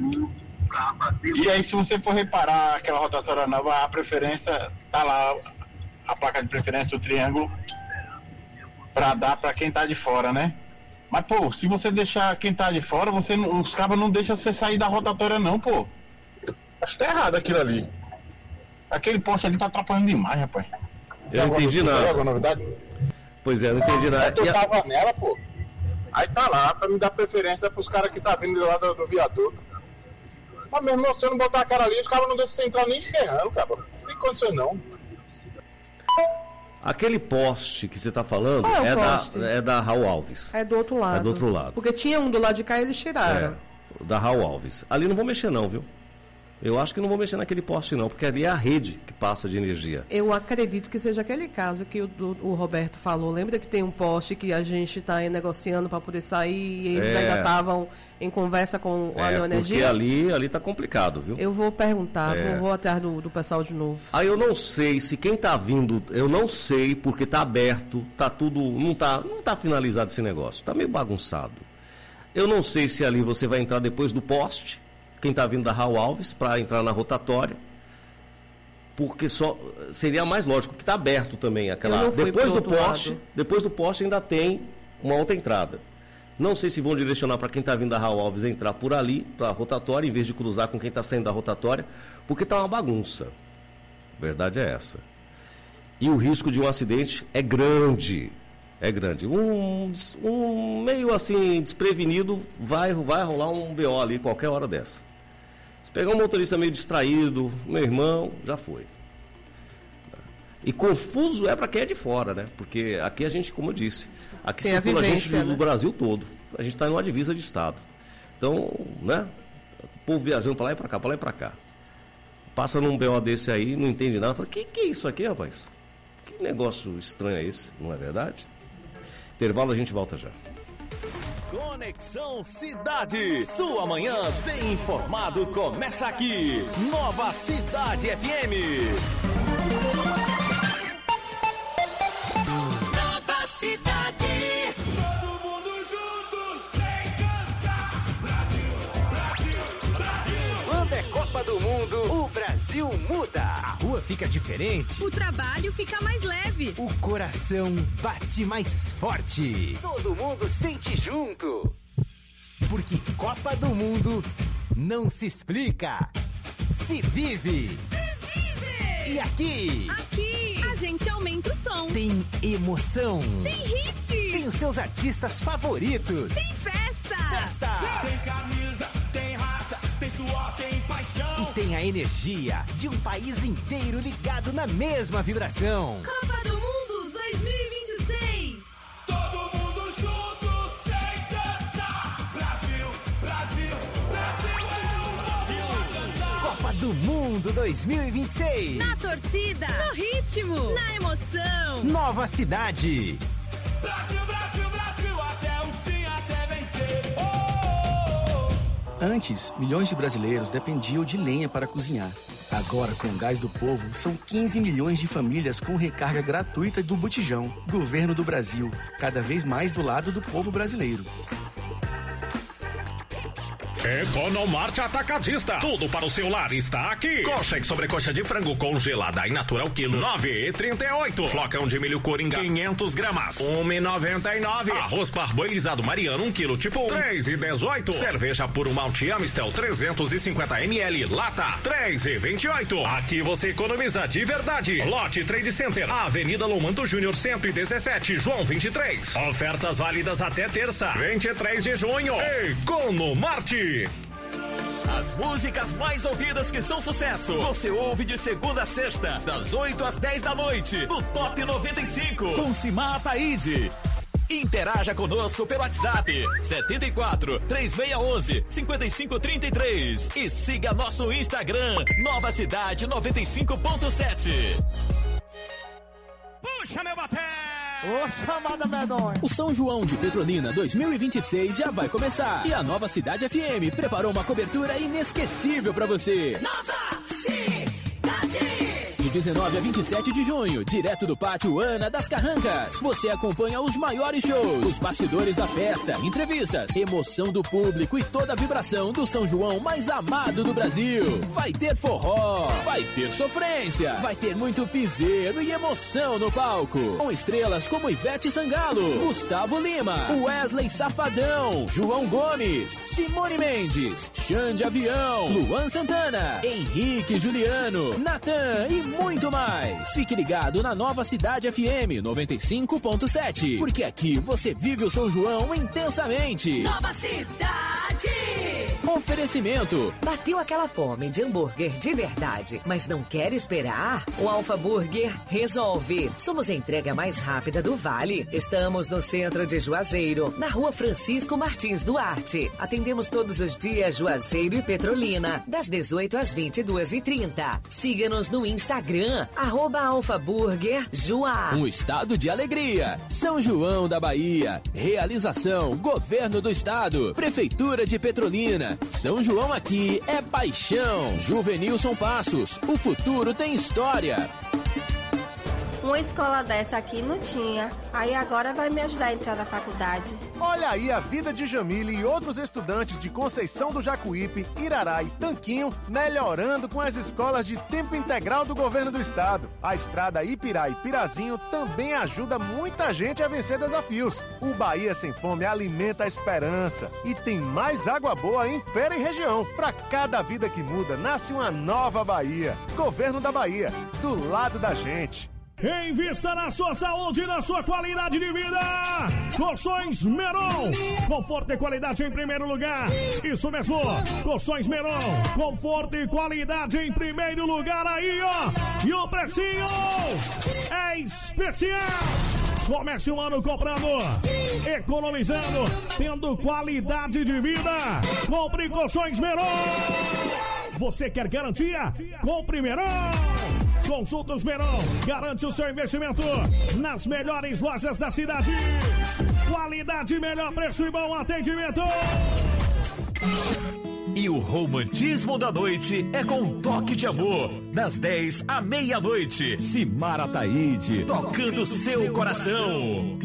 E aí, se você for reparar aquela rotatória nova, a preferência tá lá, a placa de preferência, o triângulo, pra dar pra quem tá de fora, né? Mas, pô, se você deixar quem tá de fora, os cabas não deixam você sair da rotatória, não, pô. Acho que tá errado aquilo ali. Aquele poste ali tá atrapalhando demais, rapaz. Eu não entendi nada. Alguma novidade? Pois é, eu não entendi nada. Eu tava nela, pô. Aí tá lá, pra me dar preferência pros caras que tá vindo lá do viaduto. Mas meu irmão, se eu não botar a cara ali, os caras não deixam você entrar nem ferrando, cara. Não tem condição, não. Aquele poste que você tá falando é da Raul Alves. É do outro lado. É do outro lado. Porque tinha um do lado de cá e eles tiraram. Da Raul Alves. Ali não vou mexer não, viu? Eu acho que não vou mexer naquele poste não, porque ali é a rede que passa de energia. Eu acredito que seja aquele caso que o Roberto falou. Lembra que tem um poste que a gente está negociando para poder sair e eles ainda estavam em conversa com a Neoenergia? Porque ali tá complicado, viu? Eu vou perguntar, vou atrás do pessoal de novo. Aí eu não sei se quem tá vindo, eu não sei, porque tá aberto, tá tudo, não tá finalizado esse negócio, tá meio bagunçado. Eu não sei se ali você vai entrar depois do poste, quem está vindo da Raul Alves, para entrar na rotatória, porque só seria mais lógico, que está aberto também aquela. Depois do poste ainda tem uma outra entrada. Não sei se vão direcionar para quem está vindo da Raul Alves entrar por ali, para a rotatória, em vez de cruzar com quem está saindo da rotatória, porque está uma bagunça. A verdade é essa. E o risco de um acidente é grande. É grande. Um meio assim desprevenido, vai rolar um BO ali qualquer hora dessa. Se pegar um motorista meio distraído, meu irmão, já foi. E confuso é para quem é de fora, né? Porque aqui a gente, como eu disse, aqui circula a gente do Brasil todo. A gente está em uma divisa de estado. Então, né? O povo viajando para lá e para cá, para lá e para cá. Passa num BO desse aí, não entende nada. Fala, que é isso aqui, rapaz? Que negócio estranho é esse? Não é verdade? Intervalo, a gente volta já. Conexão Cidade. Sua manhã bem informado começa aqui. Nova Cidade FM. Nova Cidade. Todo mundo junto, sem cansar. Brasil, Brasil, Brasil. Quando é Copa do Mundo, o Brasil muda. A rua fica diferente. O trabalho fica mais leve. O coração bate mais forte. Todo mundo sente junto. Porque Copa do Mundo não se explica, se vive. Se vive! E aqui a gente aumenta o som. Tem emoção. Tem hit. Tem os seus artistas favoritos. Tem festa. Tem camisa, tem raça, tem suor, tem paixão. E tem a energia de um país inteiro ligado na mesma vibração. Copa do Mundo 2026. Todo mundo junto, sem cansar. Brasil, Brasil, Brasil é o Brasil a cantar. Copa do Mundo 2026. Na torcida, no ritmo, na emoção. Nova Cidade. Brasil, Brasil, Brasil, até o fim, até vencer. Oh! Antes, milhões de brasileiros dependiam de lenha para cozinhar. Agora, com o Gás do Povo, são 15 milhões de famílias com recarga gratuita do Botijão. Governo do Brasil, cada vez mais do lado do povo brasileiro. Economart Atacadista. Tudo para o seu lar está aqui. Coxa e sobrecoxa de frango congelada e natural quilo 9,38. Flocão de milho Coringa 500 gramas 1,99. Arroz parboilizado Mariano 1 quilo tipo 3,18. Cerveja puro malte Amstel 350 ml lata 3,28. Aqui você economiza de verdade. Lote Trade Center, Avenida Lomanto Júnior 117, João 23. Ofertas válidas até terça, 23 de junho. Economart. As músicas mais ouvidas que são sucesso, você ouve de segunda a sexta, das 8 às 10 da noite, no Top 95, com Simar Ataíde. Interaja conosco pelo WhatsApp 74 3611 5533 e siga nosso Instagram Nova Cidade 95.7. Puxa, meu baté! Ô, chamada medonha! O São João de Petrolina 2026 já vai começar e a Nova Cidade FM preparou uma cobertura inesquecível pra você. Nova Cidade! De 19 a 27 de junho, direto do Pátio Ana das Carrancas, você acompanha os maiores shows, os bastidores da festa, entrevistas, emoção do público e toda a vibração do São João mais amado do Brasil. Vai ter forró, vai ter sofrência, vai ter muito piseiro e emoção no palco. Com estrelas como Ivete Sangalo, Gustavo Lima, Wesley Safadão, João Gomes, Simone Mendes, Xande Avião, Luan Santana, Henrique Juliano, Natan e muito mais. Fique ligado na Nova Cidade FM 95.7, porque aqui você vive o São João intensamente. Nova Cidade! Oferecimento. Bateu aquela fome de hambúrguer de verdade, mas não quer esperar? O Alfa Burger resolve. Somos a entrega mais rápida do Vale. Estamos no centro de Juazeiro, na Rua Francisco Martins Duarte. Atendemos todos os dias Juazeiro e Petrolina, das 18 às 22h30. Siga-nos no Instagram, @alfaburgerjuá. Um estado de alegria. São João da Bahia. Realização: Governo do Estado, Prefeitura de Petrolina. São João aqui é paixão. Juvenilson Passos, o futuro tem história. Uma escola dessa aqui não tinha. Aí agora vai me ajudar a entrar na faculdade. Olha aí a vida de Jamile e outros estudantes de Conceição do Jacuípe, Irará e Tanquinho melhorando com as escolas de tempo integral do governo do estado. A estrada Ipirá e Pirazinho também ajuda muita gente a vencer desafios. O Bahia Sem Fome alimenta a esperança. E tem mais água boa em Feira e região. Para cada vida que muda, nasce uma nova Bahia. Governo da Bahia, do lado da gente. Invista na sua saúde e na sua qualidade de vida. Colchões Meron. Conforto e qualidade em primeiro lugar. Isso mesmo. Colchões Meron. Conforto e qualidade em primeiro lugar aí, ó. E o precinho é especial. Comece o ano comprando, economizando, tendo qualidade de vida. Compre Colchões Meron. Você quer garantia? Compre Meron. Consultas Meron, garante o seu investimento nas melhores lojas da cidade. Qualidade, melhor preço e bom atendimento. E o romantismo da noite é com um toque de amor. Das 10 à meia-noite. Simara Ataíde, tocando seu coração.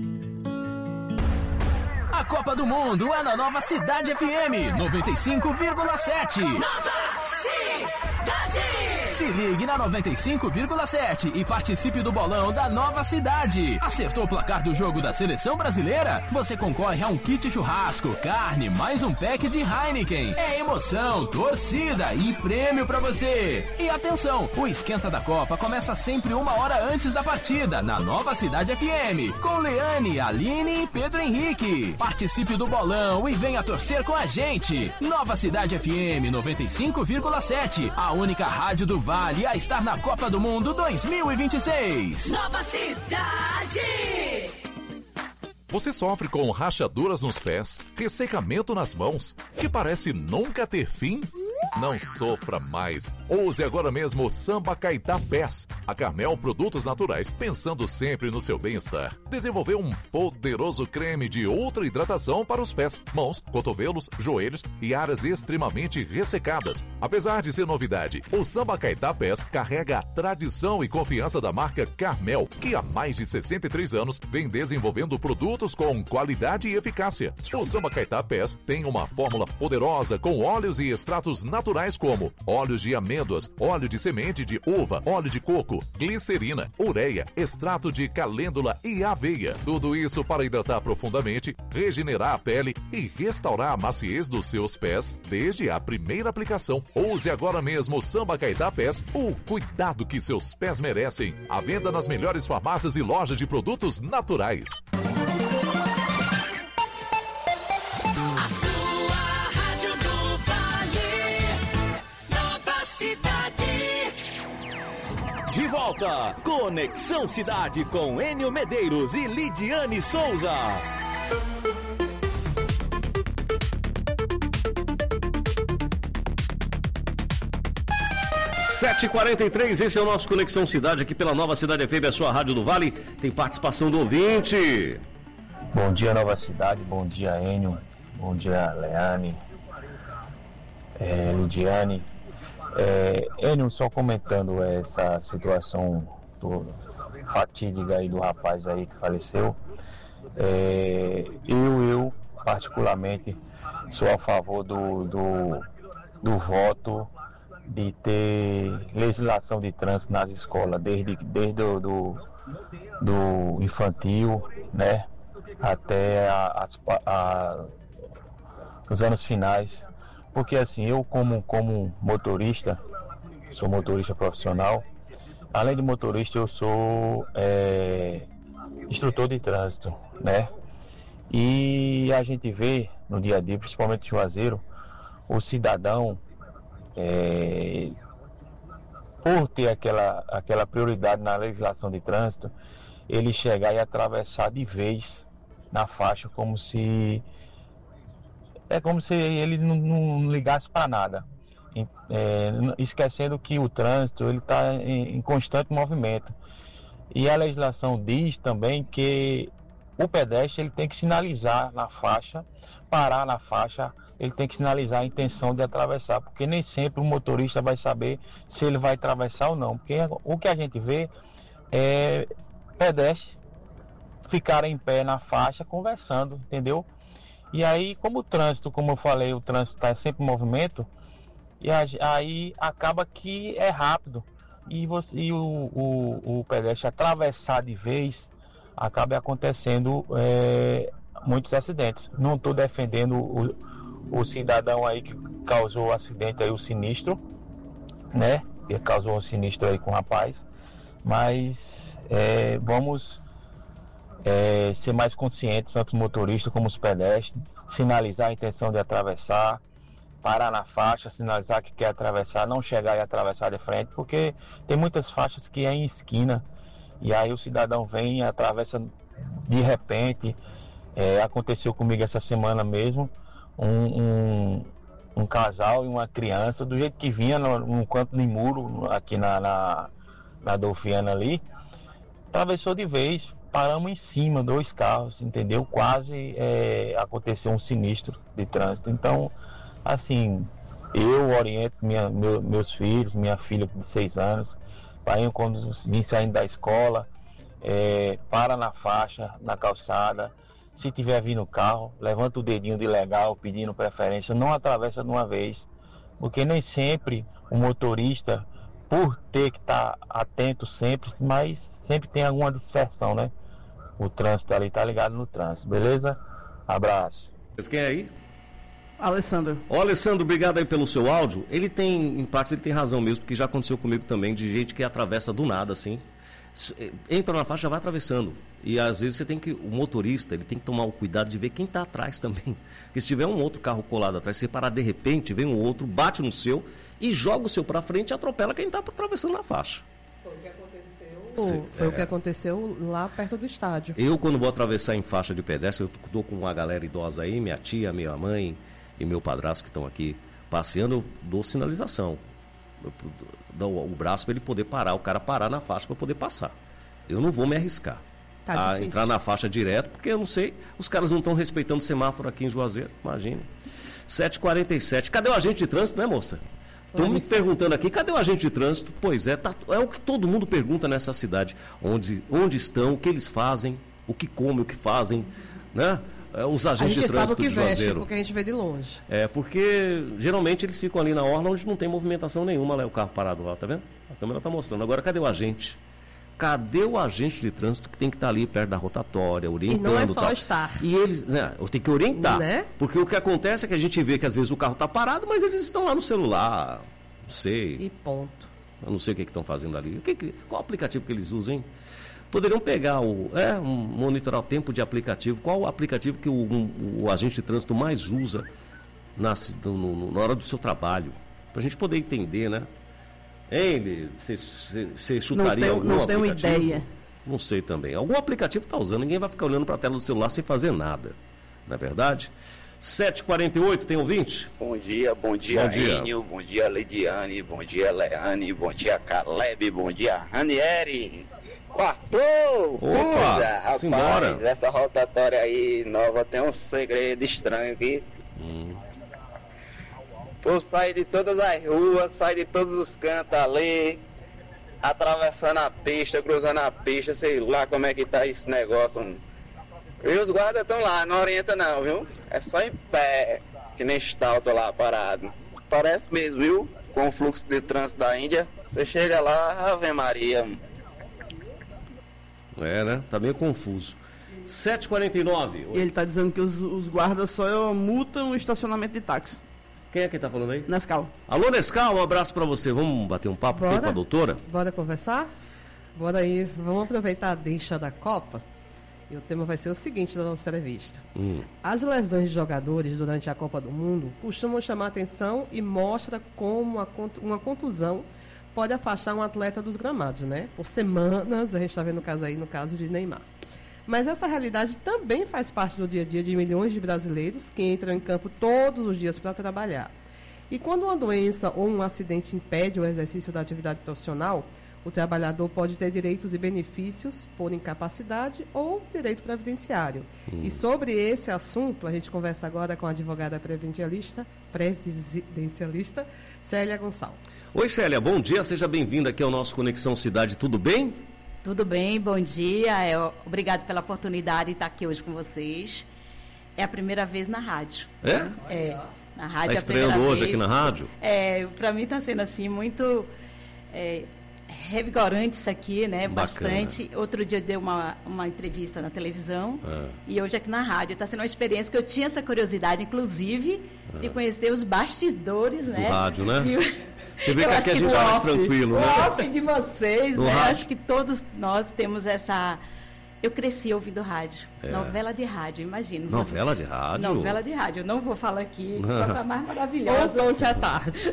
A Copa do Mundo é na Nova Cidade FM 95,7. Nova Cidade! Se ligue na 95,7 e participe do bolão da Nova Cidade. Acertou o placar do jogo da Seleção Brasileira? Você concorre a um kit churrasco, carne, mais um pack de Heineken. É emoção, torcida e prêmio pra você. E atenção, o Esquenta da Copa começa sempre 1 hora antes da partida, na Nova Cidade FM, com Leane, Aline e Pedro Henrique. Participe do bolão e venha torcer com a gente. Nova Cidade FM 95,7, a única rádio do Vale a estar na Copa do Mundo 2026. Nova Cidade! Você sofre com rachaduras nos pés, ressecamento nas mãos, que parece nunca ter fim? Não sofra mais. Use agora mesmo o Samba Caetá Pés. A Carmel Produtos Naturais, pensando sempre no seu bem-estar, desenvolveu um poderoso creme de ultra hidratação para os pés, mãos, cotovelos, joelhos e áreas extremamente ressecadas. Apesar de ser novidade, o Samba Caetá Pés carrega a tradição e confiança da marca Carmel, que há mais de 63 anos vem desenvolvendo produtos com qualidade e eficácia. O Samba Caetá Pés tem uma fórmula poderosa com óleos e extratos naturais como óleos de amêndoas, óleo de semente de uva, óleo de coco, glicerina, ureia, extrato de calêndula e aveia. Tudo isso para hidratar profundamente, regenerar a pele e restaurar a maciez dos seus pés desde a primeira aplicação. Use agora mesmo o Samba Caetá Pés, o cuidado que seus pés merecem. À venda nas melhores farmácias e lojas de produtos naturais. de volta. Conexão Cidade com Enio Medeiros e Lidiane Souza. 7h43, esse é o nosso Conexão Cidade aqui pela Nova Cidade FM, a sua Rádio do Vale. Tem participação do ouvinte. Bom dia, Nova Cidade. Bom dia, Enio. Bom dia, Leane. Lidiane. Enio, só comentando essa situação fatídica aí do rapaz aí que faleceu. Eu particularmente sou a favor do voto de ter legislação de trânsito nas escolas, desde do infantil, né, até os anos finais, porque assim, eu como motorista, sou motorista profissional, além de motorista eu sou instrutor de trânsito, né, e a gente vê no dia a dia, principalmente em Juazeiro, o cidadão por ter aquela prioridade na legislação de trânsito, ele chegar e atravessar de vez na faixa como se ele não ligasse para nada, esquecendo que o trânsito ele está em constante movimento, e a legislação diz também que o pedestre ele tem que sinalizar na faixa, parar na faixa, ele tem que sinalizar a intenção de atravessar, porque nem sempre o motorista vai saber se ele vai atravessar ou não, porque o que a gente vê é pedestres ficarem em pé na faixa conversando, entendeu? E aí, como o trânsito, como eu falei, o trânsito está sempre em movimento, e aí acaba que é rápido, e o pedestre atravessar de vez, acaba acontecendo muitos acidentes. Não estou defendendo o cidadão aí que causou o acidente aí, o sinistro, né? Que causou um sinistro aí com o rapaz, mas vamos ser mais conscientes, tanto os motoristas como os pedestres, sinalizar a intenção de atravessar, parar na faixa, sinalizar que quer atravessar, não chegar e atravessar de frente, porque tem muitas faixas que é em esquina, e aí o cidadão vem e atravessa de repente. Aconteceu comigo essa semana mesmo, um casal e uma criança, do jeito que vinha num canto de muro aqui na Dolfiana ali, atravessou de vez, paramos em cima, 2 carros, entendeu? Quase aconteceu um sinistro de trânsito. Então, assim, eu oriento meus filhos, minha filha de 6 anos, quando vim saindo da escola, para na faixa, na calçada. Se tiver vindo o carro, levanta o dedinho de legal, pedindo preferência, não atravessa de uma vez, porque nem sempre o motorista, por ter que estar atento sempre, mas sempre tem alguma dispersão, né? O trânsito ali tá ligado no trânsito, beleza? Abraço. Quem é aí? Alessandro. Ô, Alessandro, obrigado aí pelo seu áudio. Ele tem, em parte, ele tem razão mesmo, porque já aconteceu comigo também, de gente que atravessa do nada, assim. Entra na faixa, vai atravessando. E às vezes o motorista, ele tem que tomar o cuidado de ver quem está atrás também. Porque se tiver um outro carro colado atrás, você parar de repente, vem um outro, bate no seu e joga o seu para frente e atropela quem está atravessando na faixa. Foi o que aconteceu lá perto do estádio. Eu, quando vou atravessar em faixa de pedestre, eu estou com uma galera idosa aí, minha tia, minha mãe e meu padrasto que estão aqui passeando, eu dou sinalização. Eu dou o braço para ele poder parar, o cara parar na faixa para poder passar. Eu não vou me arriscar a entrar na faixa direto, porque eu não sei, os caras não estão respeitando o semáforo aqui em Juazeiro, imagine. 7h47, cadê o agente de trânsito, né, moça? Estão me perguntando aqui, cadê o agente de trânsito? Pois é, é o que todo mundo pergunta nessa cidade. Onde estão, o que eles fazem, o que comem, o que fazem, né? Os agentes de trânsito de Juazeiro. A gente sabe o que veste, porque a gente vê de longe. Porque geralmente eles ficam ali na orla onde não tem movimentação nenhuma, lá o carro parado lá, tá vendo? A câmera tá mostrando. Agora, cadê o agente? Cadê o agente de trânsito que tem que estar ali perto da rotatória, orientando? E não é só estar. E eles, né, eu tenho que orientar. Né? Porque o que acontece é que a gente vê que às vezes o carro está parado, mas eles estão lá no celular, não sei. E ponto. Eu não sei o que estão fazendo ali. Qual aplicativo que eles usam, hein? Poderiam pegar, monitorar o tempo de aplicativo. Qual o aplicativo que o agente de trânsito mais usa na hora do seu trabalho? Para a gente poder entender, né? Hein, você chutaria algum aplicativo? Não tenho ideia. Não sei também. Algum aplicativo está usando, ninguém vai ficar olhando para a tela do celular sem fazer nada. Não é verdade? 7h48, tem ouvinte? Bom dia, Enio, bom dia, Leidiane, bom dia, Leane, bom dia, Caleb, bom dia, Ranieri. Quartou! Opa, rapaz, simbora. Essa rotatória aí nova tem um segredo estranho aqui. Pô, sai de todas as ruas, sai de todos os cantos ali, atravessando a pista, cruzando a pista, sei lá como é que tá esse negócio. E os guardas estão lá, não orienta não, viu? É só em pé, que nem estalto lá parado. Parece mesmo, viu? Com o fluxo de trânsito da Índia, você chega lá, Ave Maria. É, né? Tá meio confuso. 7h49. E ele tá dizendo que os guardas só multam o estacionamento de táxi. Quem é que tá falando aí? Nescau. Alô, Nescau, um abraço pra você. Vamos bater um papo aqui com a doutora? Bora conversar? Bora aí. Vamos aproveitar a deixa da Copa. E o tema vai ser o seguinte da nossa entrevista. As lesões de jogadores durante a Copa do Mundo costumam chamar atenção e mostra como uma contusão pode afastar um atleta dos gramados, né? Por semanas, a gente está vendo no caso de Neymar. Mas essa realidade também faz parte do dia a dia de milhões de brasileiros que entram em campo todos os dias para trabalhar. E quando uma doença ou um acidente impede o exercício da atividade profissional, o trabalhador pode ter direitos e benefícios por incapacidade ou direito previdenciário. E sobre esse assunto, a gente conversa agora com a advogada presidencialista Célia Gonçalves. Oi, Célia, bom dia, seja bem-vinda aqui ao nosso Conexão Cidade, tudo bem? Tudo bem, bom dia, obrigado pela oportunidade de estar aqui hoje com vocês. É a primeira vez na rádio. É? Na rádio. Está estreando hoje aqui na rádio? Para mim está sendo assim muito revigorante isso aqui, né? Bacana. Bastante. Outro dia eu dei uma entrevista na televisão e hoje aqui na rádio. Está sendo uma experiência que eu tinha essa curiosidade, inclusive, de conhecer os bastidores, né? Do rádio, né? Você vê que aqui a gente é mais tranquilo, né? O off de vocês, do né? Rádio. Acho que todos nós temos essa... Eu cresci ouvindo rádio. Novela de rádio, imagina. Novela de rádio? Novela de rádio. Eu não vou falar aqui, só tá mais maravilhosa. Ontem à tarde.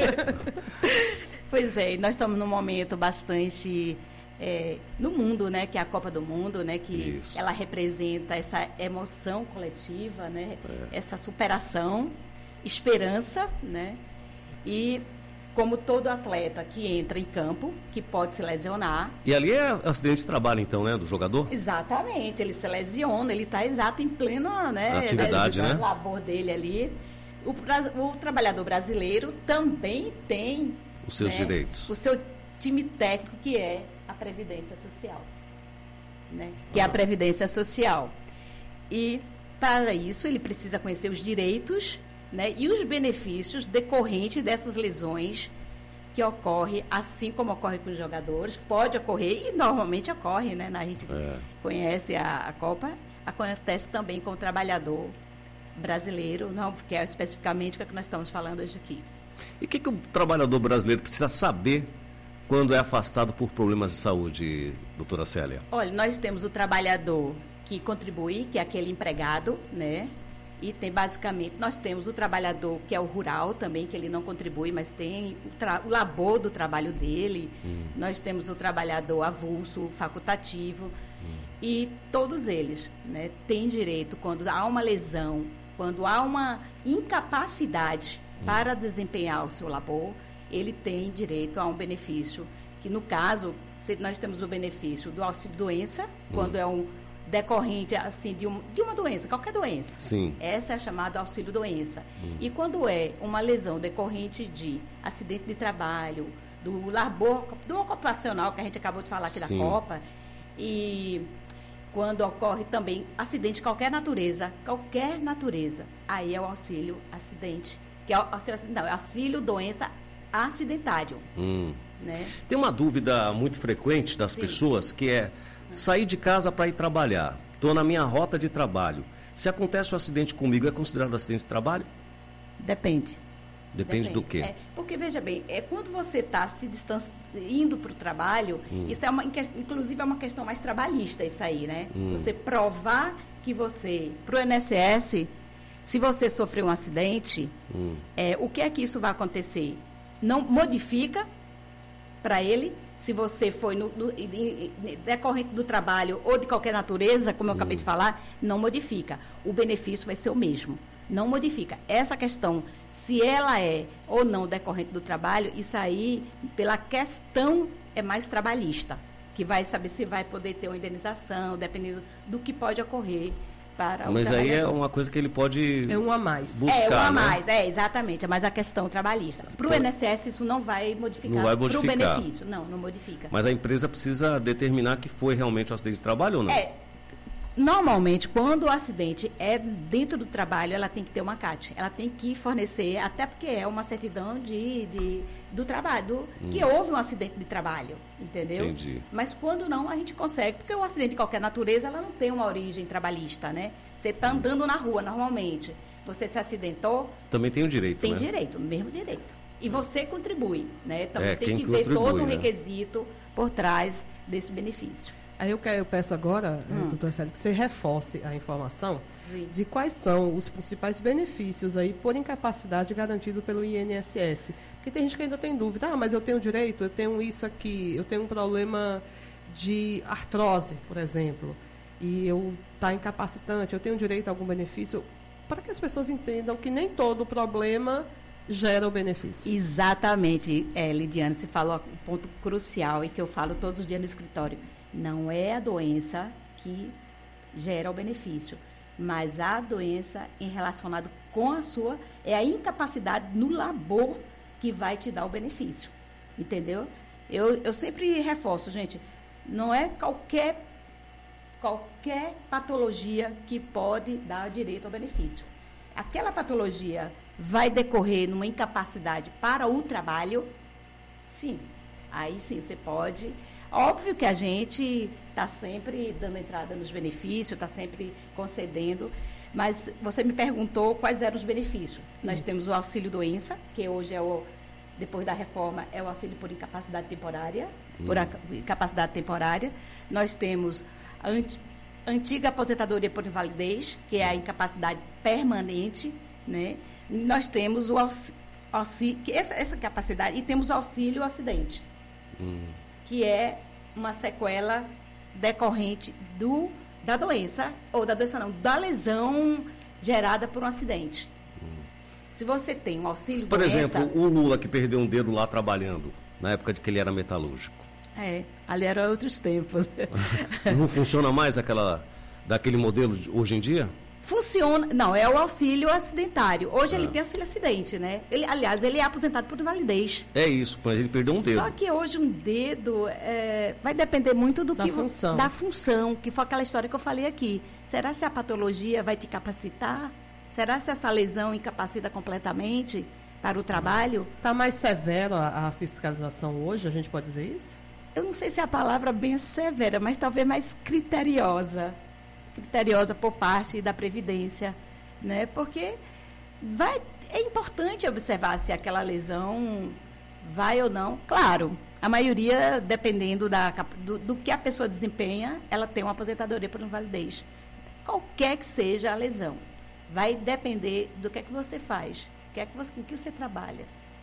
Pois é, nós estamos num momento bastante... no mundo, né? Que é a Copa do Mundo, né? Que ela representa essa emoção coletiva, né? Essa superação, esperança, né? E... como todo atleta que entra em campo, que pode se lesionar. E ali é acidente de trabalho, então, né, do jogador? Exatamente, ele se lesiona, ele está exato em plena, né, atividade, né? labor dele ali. O trabalhador brasileiro também tem os seus direitos. O seu time técnico, que é a Previdência Social. Né? Que é a Previdência Social. E, para isso, ele precisa conhecer os direitos, né, e os benefícios decorrentes dessas lesões que ocorrem, assim como ocorre com os jogadores, pode ocorrer, e normalmente ocorre, né? A gente conhece a Copa, acontece também com o trabalhador brasileiro, não, que é especificamente o que nós estamos falando hoje aqui. E o que o trabalhador brasileiro precisa saber quando é afastado por problemas de saúde, doutora Célia? Olha, nós temos o trabalhador que contribui, que é aquele empregado, né? E tem basicamente, nós temos o trabalhador que é o rural também, que ele não contribui, mas tem o labor do trabalho dele. Nós temos o trabalhador avulso, facultativo. E todos eles, né, têm direito, quando há uma lesão, quando há uma incapacidade para desempenhar o seu labor, ele tem direito a um benefício, que no caso, nós temos o benefício do auxílio-doença, quando é um decorrente assim de uma doença, qualquer doença. Sim. Essa é chamada auxílio-doença. E quando é uma lesão decorrente de acidente de trabalho, do labor, do ocupacional, que a gente acabou de falar aqui da Copa, e quando ocorre também acidente de qualquer natureza, aí é o auxílio-acidente, que é o auxílio-doença acidentário. Né? Tem uma dúvida muito frequente das pessoas, que é: sair de casa para ir trabalhar, estou na minha rota de trabalho. Se acontece um acidente comigo, é considerado acidente de trabalho? Depende. Depende do quê? Porque, veja bem, quando você está se indo para o trabalho, isso é inclusive é uma questão mais trabalhista, isso aí, né? Você provar que você, para o INSS, se você sofreu um acidente, o que é que isso vai acontecer? Não modifica para ele. Se você foi decorrente do trabalho ou de qualquer natureza, como eu acabei de falar, não modifica. O benefício vai ser o mesmo. Não modifica. Essa questão, se ela é ou não decorrente do trabalho, isso aí, pela questão, é mais trabalhista, que vai saber se vai poder ter uma indenização, dependendo do que pode ocorrer para o Mas aí é trabalhador. uma coisa que ele pode É um a mais. buscar, É um a né? mais, exatamente, é mais a questão trabalhista. Para o INSS isso não vai modificar, Não vai para o modificar. benefício. Não modifica. Mas a empresa precisa determinar que foi realmente um acidente de trabalho ou não? Normalmente, quando o acidente é dentro do trabalho, ela tem que ter uma CAT. Ela tem que fornecer, até porque é uma certidão do trabalho, que houve um acidente de trabalho, entendeu? Entendi. Mas quando não, a gente consegue, porque o acidente de qualquer natureza, ela não tem uma origem trabalhista, né? Você está andando na rua, normalmente, você se acidentou, Também tem o direito, tem né? direito, mesmo direito. E você contribui, né? Também tem quem que ver contribui, todo um né? requisito por trás desse benefício. Aí eu peço agora, doutora Célia, que você reforce a informação de quais são os principais benefícios aí por incapacidade garantido pelo INSS. Porque tem gente que ainda tem dúvida. Mas eu tenho direito, eu tenho isso aqui, eu tenho um problema de artrose, por exemplo, e eu tá incapacitante, eu tenho direito a algum benefício, para que as pessoas entendam que nem todo problema gera o benefício. Exatamente, Lidiane, você falou um ponto crucial e que eu falo todos os dias no escritório. Não é a doença que gera o benefício, mas a doença em relacionado com a sua, é a incapacidade no labor que vai te dar o benefício, entendeu? Eu sempre reforço, gente, não é qualquer patologia que pode dar direito ao benefício. Aquela patologia vai decorrer numa incapacidade para o trabalho, sim, aí sim você pode. Óbvio que a gente está sempre dando entrada nos benefícios, está sempre concedendo, mas você me perguntou quais eram os benefícios. Nós temos o auxílio-doença, que hoje depois da reforma, é o auxílio por incapacidade temporária, Nós temos a antiga aposentadoria por invalidez, que é a incapacidade permanente, né? Nós temos o auxílio, essa capacidade, e temos o auxílio-acidente. Que é uma sequela decorrente da doença, ou da doença não, da lesão gerada por um acidente. Se você tem um auxílio Por doença... exemplo, o Lula que perdeu um dedo lá trabalhando, na época de que ele era metalúrgico. Ali eram outros tempos. Não funciona mais daquele modelo hoje em dia? Funciona, não, é o auxílio acidentário. Hoje ele tem auxílio acidente, né? Aliás, ele é aposentado por invalidez. É isso, mas ele perdeu um dedo. Só que hoje um dedo vai depender muito da função, que foi aquela história que eu falei aqui. Será se a patologia vai te capacitar? Será se essa lesão incapacita completamente para o trabalho? Está mais severa a fiscalização hoje, a gente pode dizer isso? Eu não sei se é a palavra bem severa, mas talvez mais criteriosa por parte da Previdência, né? Porque é importante observar se aquela lesão vai ou não. Claro, a maioria, dependendo do que a pessoa desempenha, ela tem uma aposentadoria por invalidez. Qualquer que seja a lesão, vai depender do que é que você faz, com que você trabalha.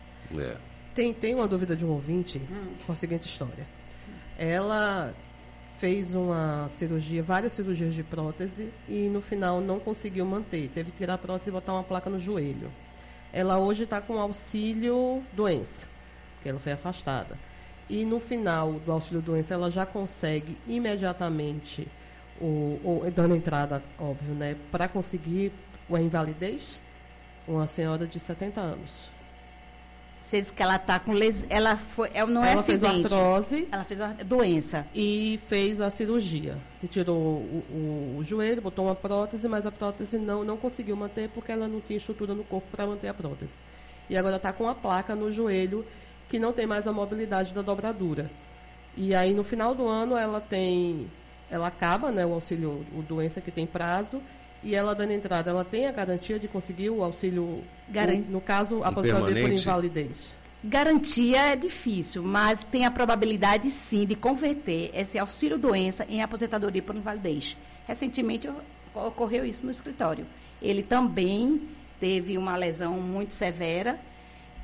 Tem uma dúvida de um ouvinte com a seguinte história. Ela fez várias cirurgias de prótese e no final não conseguiu manter. Teve que tirar a prótese e botar uma placa no joelho. Ela hoje está com auxílio doença, porque ela foi afastada. E no final do auxílio doença ela já consegue imediatamente, dando entrada, óbvio, né, para conseguir a invalidez, uma senhora de 70 anos. Você diz que ela está com ela fez artrose. Ela fez uma doença. E fez a cirurgia. Retirou o joelho, botou uma prótese, mas a prótese não conseguiu manter porque ela não tinha estrutura no corpo para manter a prótese. E agora está com a placa no joelho que não tem mais a mobilidade da dobradura. E aí no final do ano ela acaba, né, o auxílio doença que tem prazo. E ela dando entrada, ela tem a garantia de conseguir o auxílio, no caso, a aposentadoria por invalidez? Garantia é difícil, mas tem a probabilidade, sim, de converter esse auxílio-doença em aposentadoria por invalidez. Recentemente ocorreu isso no escritório. Ele também teve uma lesão muito severa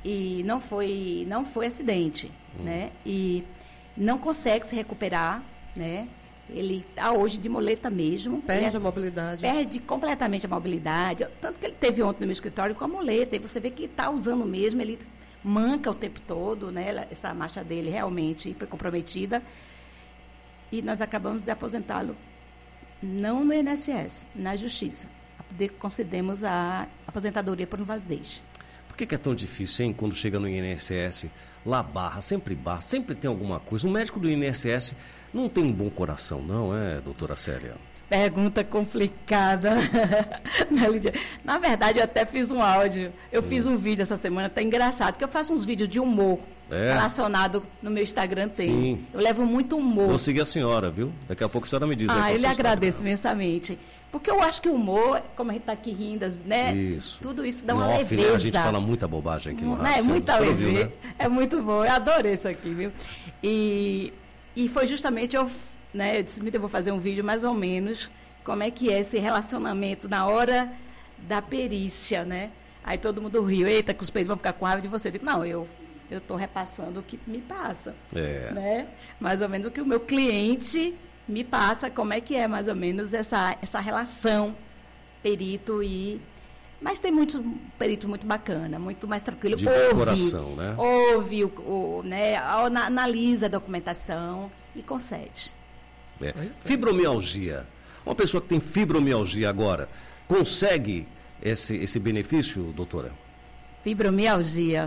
e não foi acidente, né? E não consegue se recuperar, né? Ele está hoje de muleta mesmo. Perde a mobilidade. Perde completamente a mobilidade. Tanto que ele teve ontem no meu escritório com a muleta. E você vê que está usando mesmo, ele manca o tempo todo, né? Essa marcha dele realmente foi comprometida. E nós acabamos de aposentá-lo, não no INSS, na Justiça. Concedemos a aposentadoria por invalidez. Por que é tão difícil, hein, quando chega no INSS? Lá sempre tem alguma coisa. O médico do INSS não tem um bom coração, não é, doutora Célia? Pergunta complicada. Na verdade, eu até fiz um áudio. Eu fiz um vídeo essa semana, tá engraçado, porque eu faço uns vídeos de humor relacionado no meu Instagram. Sim. Eu levo muito humor. Vou seguir a senhora, viu? Daqui a pouco a senhora me diz. Eu lhe agradeço imensamente. Porque eu acho que o humor, como a gente está aqui rindo, né? Isso. Tudo isso dá uma leveza. Né? A gente fala muita bobagem aqui no rádio. É muita leveza. Né? É muito bom. Eu adorei isso aqui, viu? E foi justamente eu disse, eu vou fazer um vídeo mais ou menos como é que é esse relacionamento na hora da perícia, né? Aí todo mundo riu. Eita, que os peitos vão ficar com raiva de você. Eu digo, não, eu estou repassando o que me passa. Né? Mais ou menos o que o meu cliente me passa, como é que é mais ou menos essa relação perito e... Mas tem muitos peritos muito bacana, muito mais tranquilo. De coração, né? Ouve, né? Analisa a documentação e concede. Fibromialgia. Uma pessoa que tem fibromialgia agora, consegue esse benefício, doutora? Fibromialgia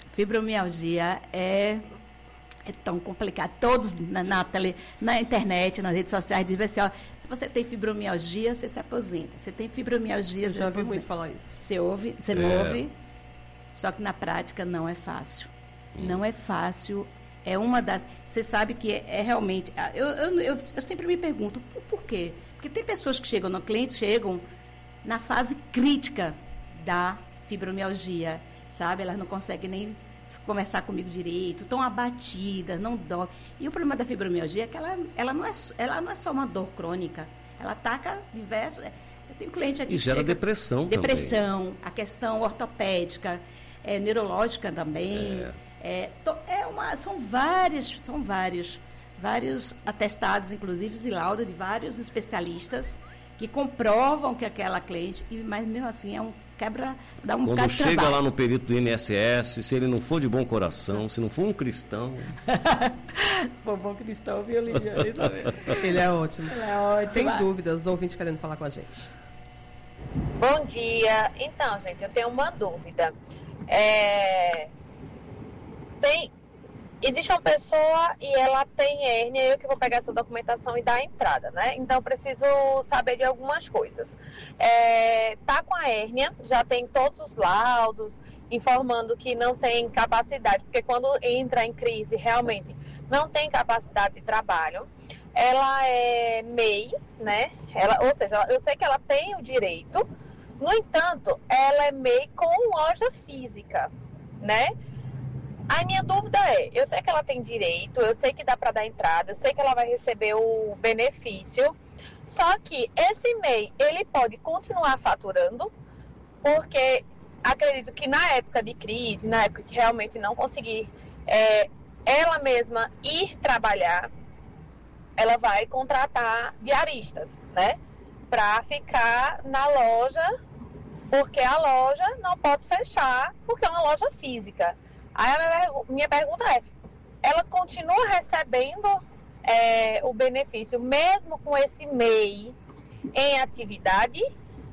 é tão complicado. Todos na internet, nas redes sociais, dizem assim, ó, se você tem fibromialgia, você se aposenta. Você tem fibromialgia, você se aposenta. Já ouvi muito falar isso. Você ouve? Você não ouve? Só que na prática não é fácil. Não é fácil. É uma das... Você sabe que é realmente... Eu sempre me pergunto, por quê? Porque tem pessoas que clientes chegam na fase crítica da fibromialgia, sabe? Elas não conseguem nem conversar comigo direito, estão abatidas, não dormem. E o problema da fibromialgia é que ela não é só uma dor crônica, ela ataca diversos... Eu tenho cliente aqui e gera depressão também. Depressão, a questão ortopédica, neurológica também. São vários atestados, inclusive, e laudo de vários especialistas que comprovam que aquela cliente, mas mesmo assim dá um bocado de trabalho. Quando chega lá no perito do INSS, se ele não for de bom coração, se não for um cristão... For bom cristão, viu, Lídia? Ele é ótimo. Ele é ótimo. Sem dúvidas, os ouvintes querendo falar com a gente. Bom dia. Então, gente, eu tenho uma dúvida. Existe uma pessoa e ela tem hérnia, eu que vou pegar essa documentação e dar a entrada, né? Então, eu preciso saber de algumas coisas. Tá com a hérnia, já tem todos os laudos, informando que não tem capacidade, porque quando entra em crise, realmente não tem capacidade de trabalho. Ela é MEI, né? Ou seja, eu sei que ela tem o direito, no entanto, ela é MEI com loja física, né? A minha dúvida eu sei que ela tem direito, eu sei que dá para dar entrada, eu sei que ela vai receber o benefício, só que esse MEI, ele pode continuar faturando, porque acredito que na época de crise, na época que realmente não conseguir ela mesma ir trabalhar, ela vai contratar diaristas, né? Para ficar na loja, porque a loja não pode fechar, porque é uma loja física. Aí a minha pergunta ela continua recebendo o benefício, mesmo com esse MEI em atividade?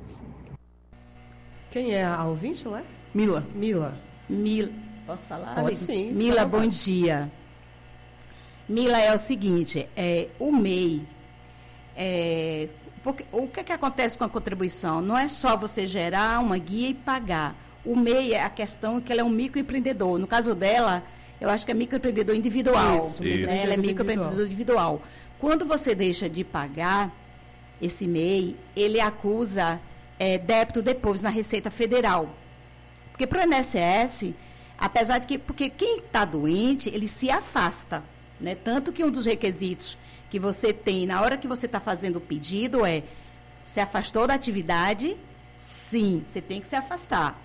Quem é a ouvinte, lá? Mila. Posso falar? Pode sim. Mila, bom dia. Mila, é o seguinte, o MEI, porque, o que acontece com a contribuição? Não é só você gerar uma guia e pagar. O MEI é a questão que ela é um microempreendedor. No caso dela, eu acho que é microempreendedor individual. Isso. Né? Ela é microempreendedor individual. Quando você deixa de pagar esse MEI, ele acusa débito depois na Receita Federal. Porque para o INSS, apesar de que... Porque quem está doente, ele se afasta. Né? Tanto que um dos requisitos que você tem na hora que você está fazendo o pedido se afastou da atividade? Sim, você tem que se afastar.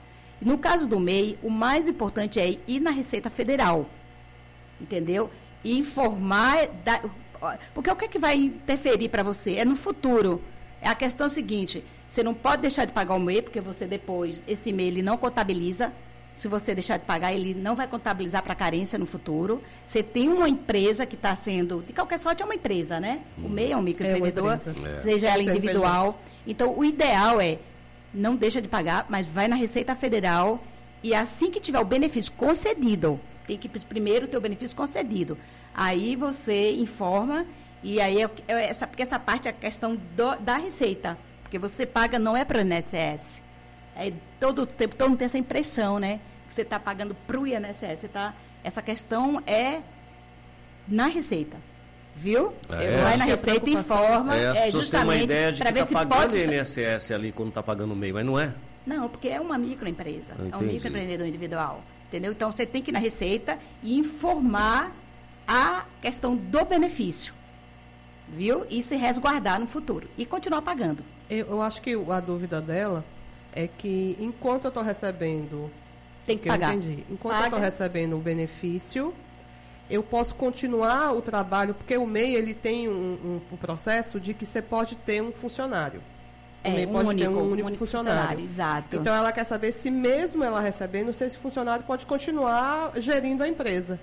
No caso do MEI, o mais importante é ir na Receita Federal, entendeu? E informar, porque o que é que vai interferir para você? É no futuro. É a questão seguinte, você não pode deixar de pagar o MEI, porque você depois, esse MEI, ele não contabiliza. Se você deixar de pagar, ele não vai contabilizar para carência no futuro. Você tem uma empresa que está sendo, de qualquer sorte é uma empresa, né? O MEI é um microempreendedor, seja ela individual. Então, o ideal é, não deixa de pagar, mas vai na Receita Federal e assim que tiver o benefício concedido, tem que primeiro ter o benefício concedido. Aí você informa e aí porque essa parte é a questão da Receita, porque você paga não é para o INSS. Todo mundo tem essa impressão, né? Que você está pagando para o INSS. Essa questão é na Receita. Viu? Vai na Receita e informa. As pessoas têm uma ideia de que está pagando pode... INSS ali quando está pagando o MEI, mas não é? Não, porque é uma microempresa. É um microempreendedor individual. Entendeu? Então, você tem que ir na Receita e informar a questão do benefício. Viu? E se resguardar no futuro. E continuar pagando. Eu acho que a dúvida dela é que enquanto eu estou recebendo... Tem que pagar. Enquanto eu estou recebendo o benefício, eu posso continuar o trabalho, porque o MEI ele tem um processo de que você pode ter um funcionário. O MEI pode ter um único funcionário. Exato. Então, ela quer saber se mesmo ela recebendo, se esse funcionário pode continuar gerindo a empresa.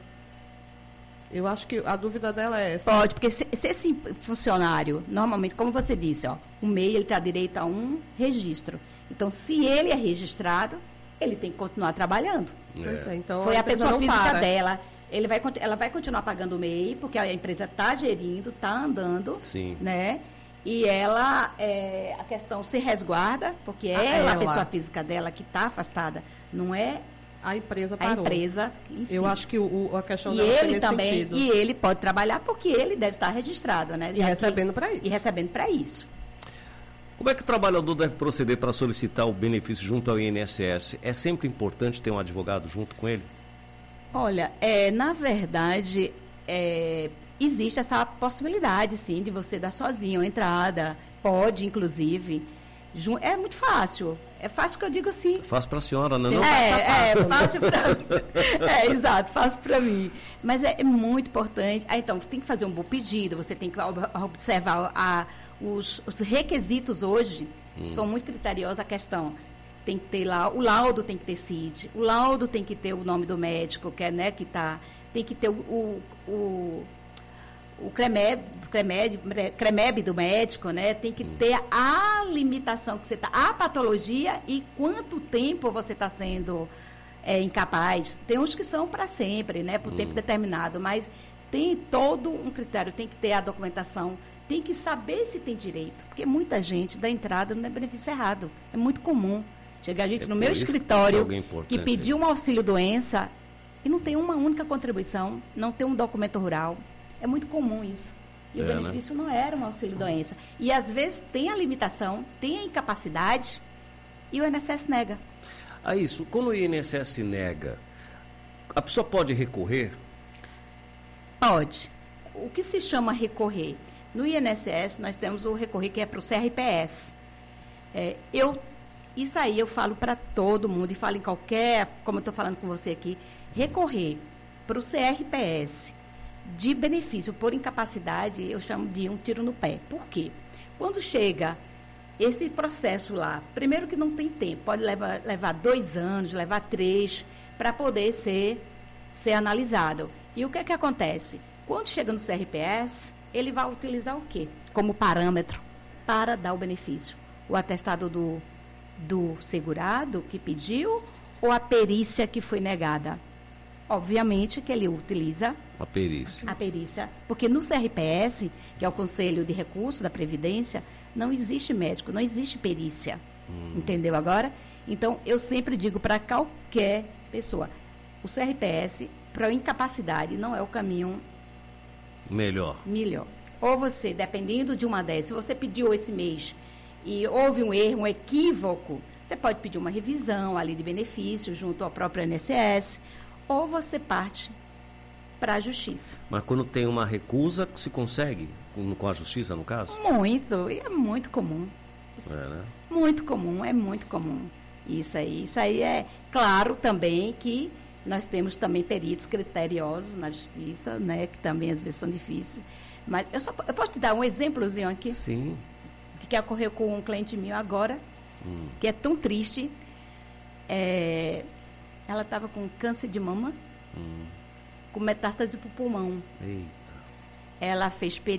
Eu acho que a dúvida dela é essa. Pode, porque se esse funcionário, normalmente, como você disse, o MEI ele tem direito a um registro. Então, se ele é registrado, ele tem que continuar trabalhando. Pois é, então foi a pessoa física dela. Ela vai continuar pagando o MEI, porque a empresa está gerindo, está andando. Sim. Né? E ela, a questão se resguarda, porque a pessoa física dela que está afastada, não é a empresa parou. A empresa em si. Eu acho que a questão dela foi nesse sentido. E ele pode trabalhar porque ele deve estar registrado, né? E recebendo para isso. E recebendo para isso. Como é que o trabalhador deve proceder para solicitar o benefício junto ao INSS? É sempre importante ter um advogado junto com ele? Olha, na verdade, existe essa possibilidade, sim, de você dar sozinho a entrada. Pode, inclusive. É muito fácil. É fácil que eu digo assim. Fácil para a senhora, não é? Fácil para mim. Exato, fácil para mim. Mas é muito importante. Então, tem que fazer um bom pedido, você tem que observar os requisitos hoje. São muito criteriosos a questão. Tem que ter lá, o laudo tem que ter CID, o laudo tem que ter o nome do médico, que é, né, que tá, tem que ter o CREMEB do médico, né? Tem que ter a limitação que você está, a patologia e quanto tempo você está sendo incapaz. Tem uns que são para sempre, né? Por tempo determinado, mas tem todo um critério, tem que ter a documentação, tem que saber se tem direito, porque muita gente dá entrada no benefício errado. É muito comum. Chega a gente no meu escritório que pediu um auxílio-doença e não tem uma única contribuição, não tem um documento rural. É muito comum isso. E o benefício não era um auxílio-doença. E, às vezes, tem a limitação, tem a incapacidade e o INSS nega. Isso. Quando o INSS nega, a pessoa pode recorrer? Pode. O que se chama recorrer? No INSS, nós temos o recorrer que é para o CRPS. Isso aí eu falo para todo mundo e falo em qualquer, como eu estou falando com você aqui, recorrer para o CRPS de benefício por incapacidade, eu chamo de um tiro no pé. Por quê? Quando chega esse processo lá, primeiro que não tem tempo, pode levar 2 anos, levar 3, para poder ser analisado. E o que é que acontece? Quando chega no CRPS, ele vai utilizar o quê como parâmetro para dar o benefício? O atestado do segurado que pediu ou a perícia que foi negada? Obviamente que ele utiliza a perícia. Porque no CRPS, que é o Conselho de Recursos da Previdência, não existe médico, não existe perícia. Entendeu agora? Então, eu sempre digo para qualquer pessoa, o CRPS, para incapacidade, não é o caminho melhor. Ou você, dependendo de uma dessas, se você pediu esse mês e houve um erro, um equívoco, você pode pedir uma revisão ali de benefício junto ao próprio INSS, ou você parte para a justiça. Mas quando tem uma recusa, se consegue? Com a justiça, no caso? Muito, e é muito comum. Né? Muito comum, é muito comum. Isso aí é claro também que nós temos também peritos criteriosos na justiça, né, que também às vezes são difíceis. Mas eu posso te dar um exemplozinho aqui? Sim. De que ocorreu com um cliente meu agora, que é tão triste. Ela estava com câncer de mama, com metástase para o pulmão. Eita. Ela fez